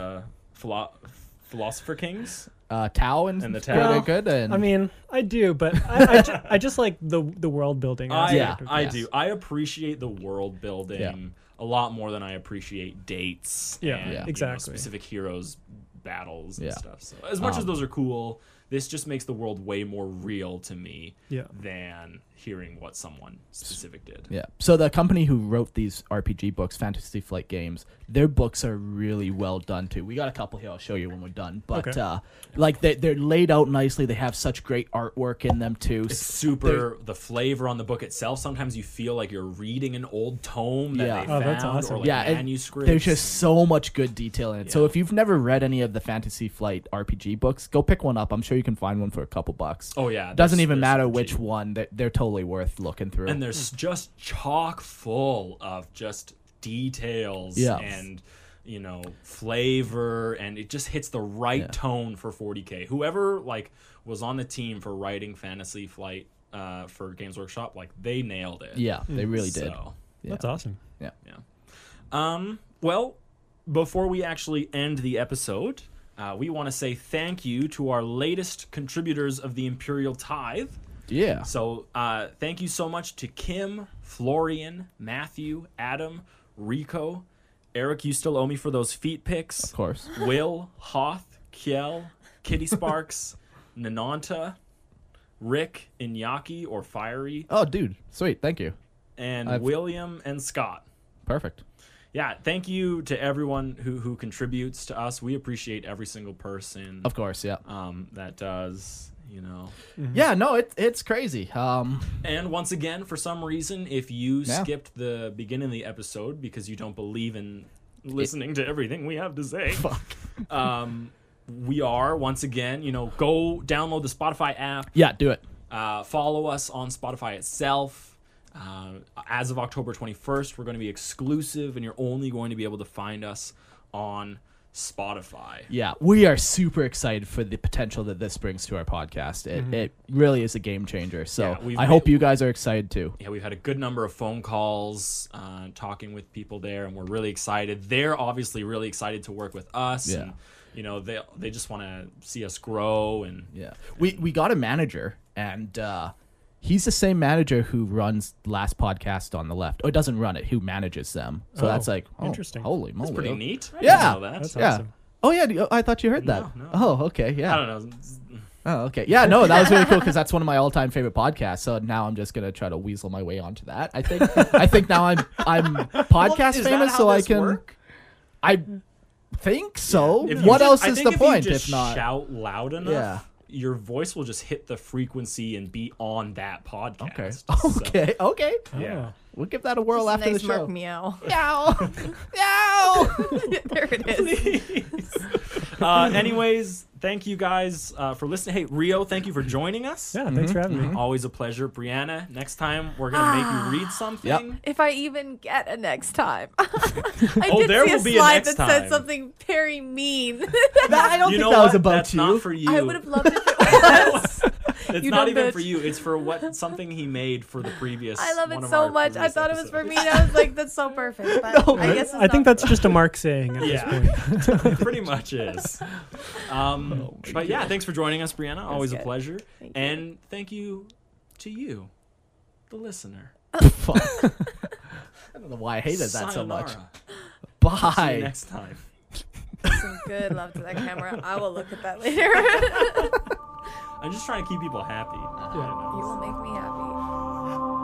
philosopher kings? Tao and And the good- Tao. good. And I mean, I do, but I just like the world building. Yeah, aspect of I this. do. I appreciate the world building Yeah. a lot more than I appreciate dates. Yeah, and, Yeah. exactly. specific heroes battles and Yeah. stuff. So as much as those are cool, this just makes the world way more real to me Yeah. than hearing what someone specific did. yeah. So the company who wrote these RPG books, Fantasy Flight Games, their books are really well done too. We got a couple here. I'll show you when we're done. But Okay. like they're laid out nicely. They have such great artwork in them too. It's super the flavor on the book itself. Sometimes you feel like you're reading an old tome that Yeah. they Oh, found that's awesome. or like Yeah, and manuscripts. there's just so much good detail in it. So Yeah. if you've never read any of the Fantasy Flight RPG books, go pick one up. I'm sure you can find one for a couple bucks. Oh yeah, Doesn't they're- even they're matter super which cheap. one. They're totally worth looking through. And there's just chock full of just details Yeah. and flavor, and it just hits the right Yeah. tone for 40K. Whoever like was on the team for writing Fantasy Flight for Games Workshop, like they nailed it. yeah, they really did. So, Yeah. That's awesome. Yeah. well, before we actually end the episode, we want to say thank you to our latest contributors of the Imperial Tithe. Yeah. So thank you so much to Kim, Florian, Matthew, Adam, Rico, Eric. You still owe me for those feet pics. Of course. Will, Hoth, Kiel, Kitty Sparks, Nananta, Rick, Iñaki or Fiery, Oh, dude. Sweet. Thank you. and William and Scott. Perfect. Yeah, thank you to everyone who contributes to us. We appreciate every single person Of course. Yeah. that does. Yeah. No, it's crazy. And once again, for some reason, if you Yeah. skipped the beginning of the episode because you don't believe in listening to everything we have to say, we are, once again, go download the Spotify app, Yeah. Do it. follow us on Spotify itself. As of October 21st, we're going to be exclusive, and you're only going to be able to find us on Spotify. Yeah, we are super excited for the potential that this brings to our podcast. It really is a game changer. So Yeah, we've I hope you guys are excited too. Yeah, we've had a good number of phone calls, talking with people there, and we're really excited. They're obviously really excited to work with us. Yeah. And, they just want to see us grow. And Yeah, we got a manager, and he's the same manager who runs Last Podcast on the Left. Oh, it doesn't run it. Who manages them? So Oh, that's like interesting. Holy moly, it's pretty neat. I Yeah. didn't know that. That's Yeah. awesome. Oh yeah, I thought you heard that. No. Oh, okay, yeah. I don't know. Oh, okay. Yeah, no, that was really cool because that's one of my all-time favorite podcasts. So now I'm just gonna try to weasel my way onto that. I think now I'm podcast Is that famous, how so I this can. work? I think so. If you What just- else I is think the if you point just if not? shout loud enough? Yeah. Your voice will just hit the frequency and be on that podcast. Okay. So, Okay. yeah. We'll give that a whirl Just a after nice the Mark show. meow. Meow. Meow. There it is. Anyways, thank you guys for listening. Hey, Rio, thank you for joining us. Yeah, thanks for having me. Always a pleasure. Brianna, next time we're going to make you read something. Yep. If I even get a next time. I Oh, did there see will a be a slide next that said time. something very mean. I don't You think know that what? was about That's you. not for you. I would have loved it if it was. It's You not dumb even bitch. for you. It's for something he made for the previous. I love one it of so our much. I previous thought it was for me. episodes. And I was like, that's so perfect. But I guess it's I think not. that's just a Mark saying at Yeah. this point. It pretty much is. But yeah, thanks for joining us, Brianna. Always a good. pleasure. Thank you. And thank you to you, the listener. Fuck. I don't know why I hated that so much. Sayonara. See you Bye. next time. Some good love to that camera. I will look at that later. I'm just trying to keep people happy. You will make me happy.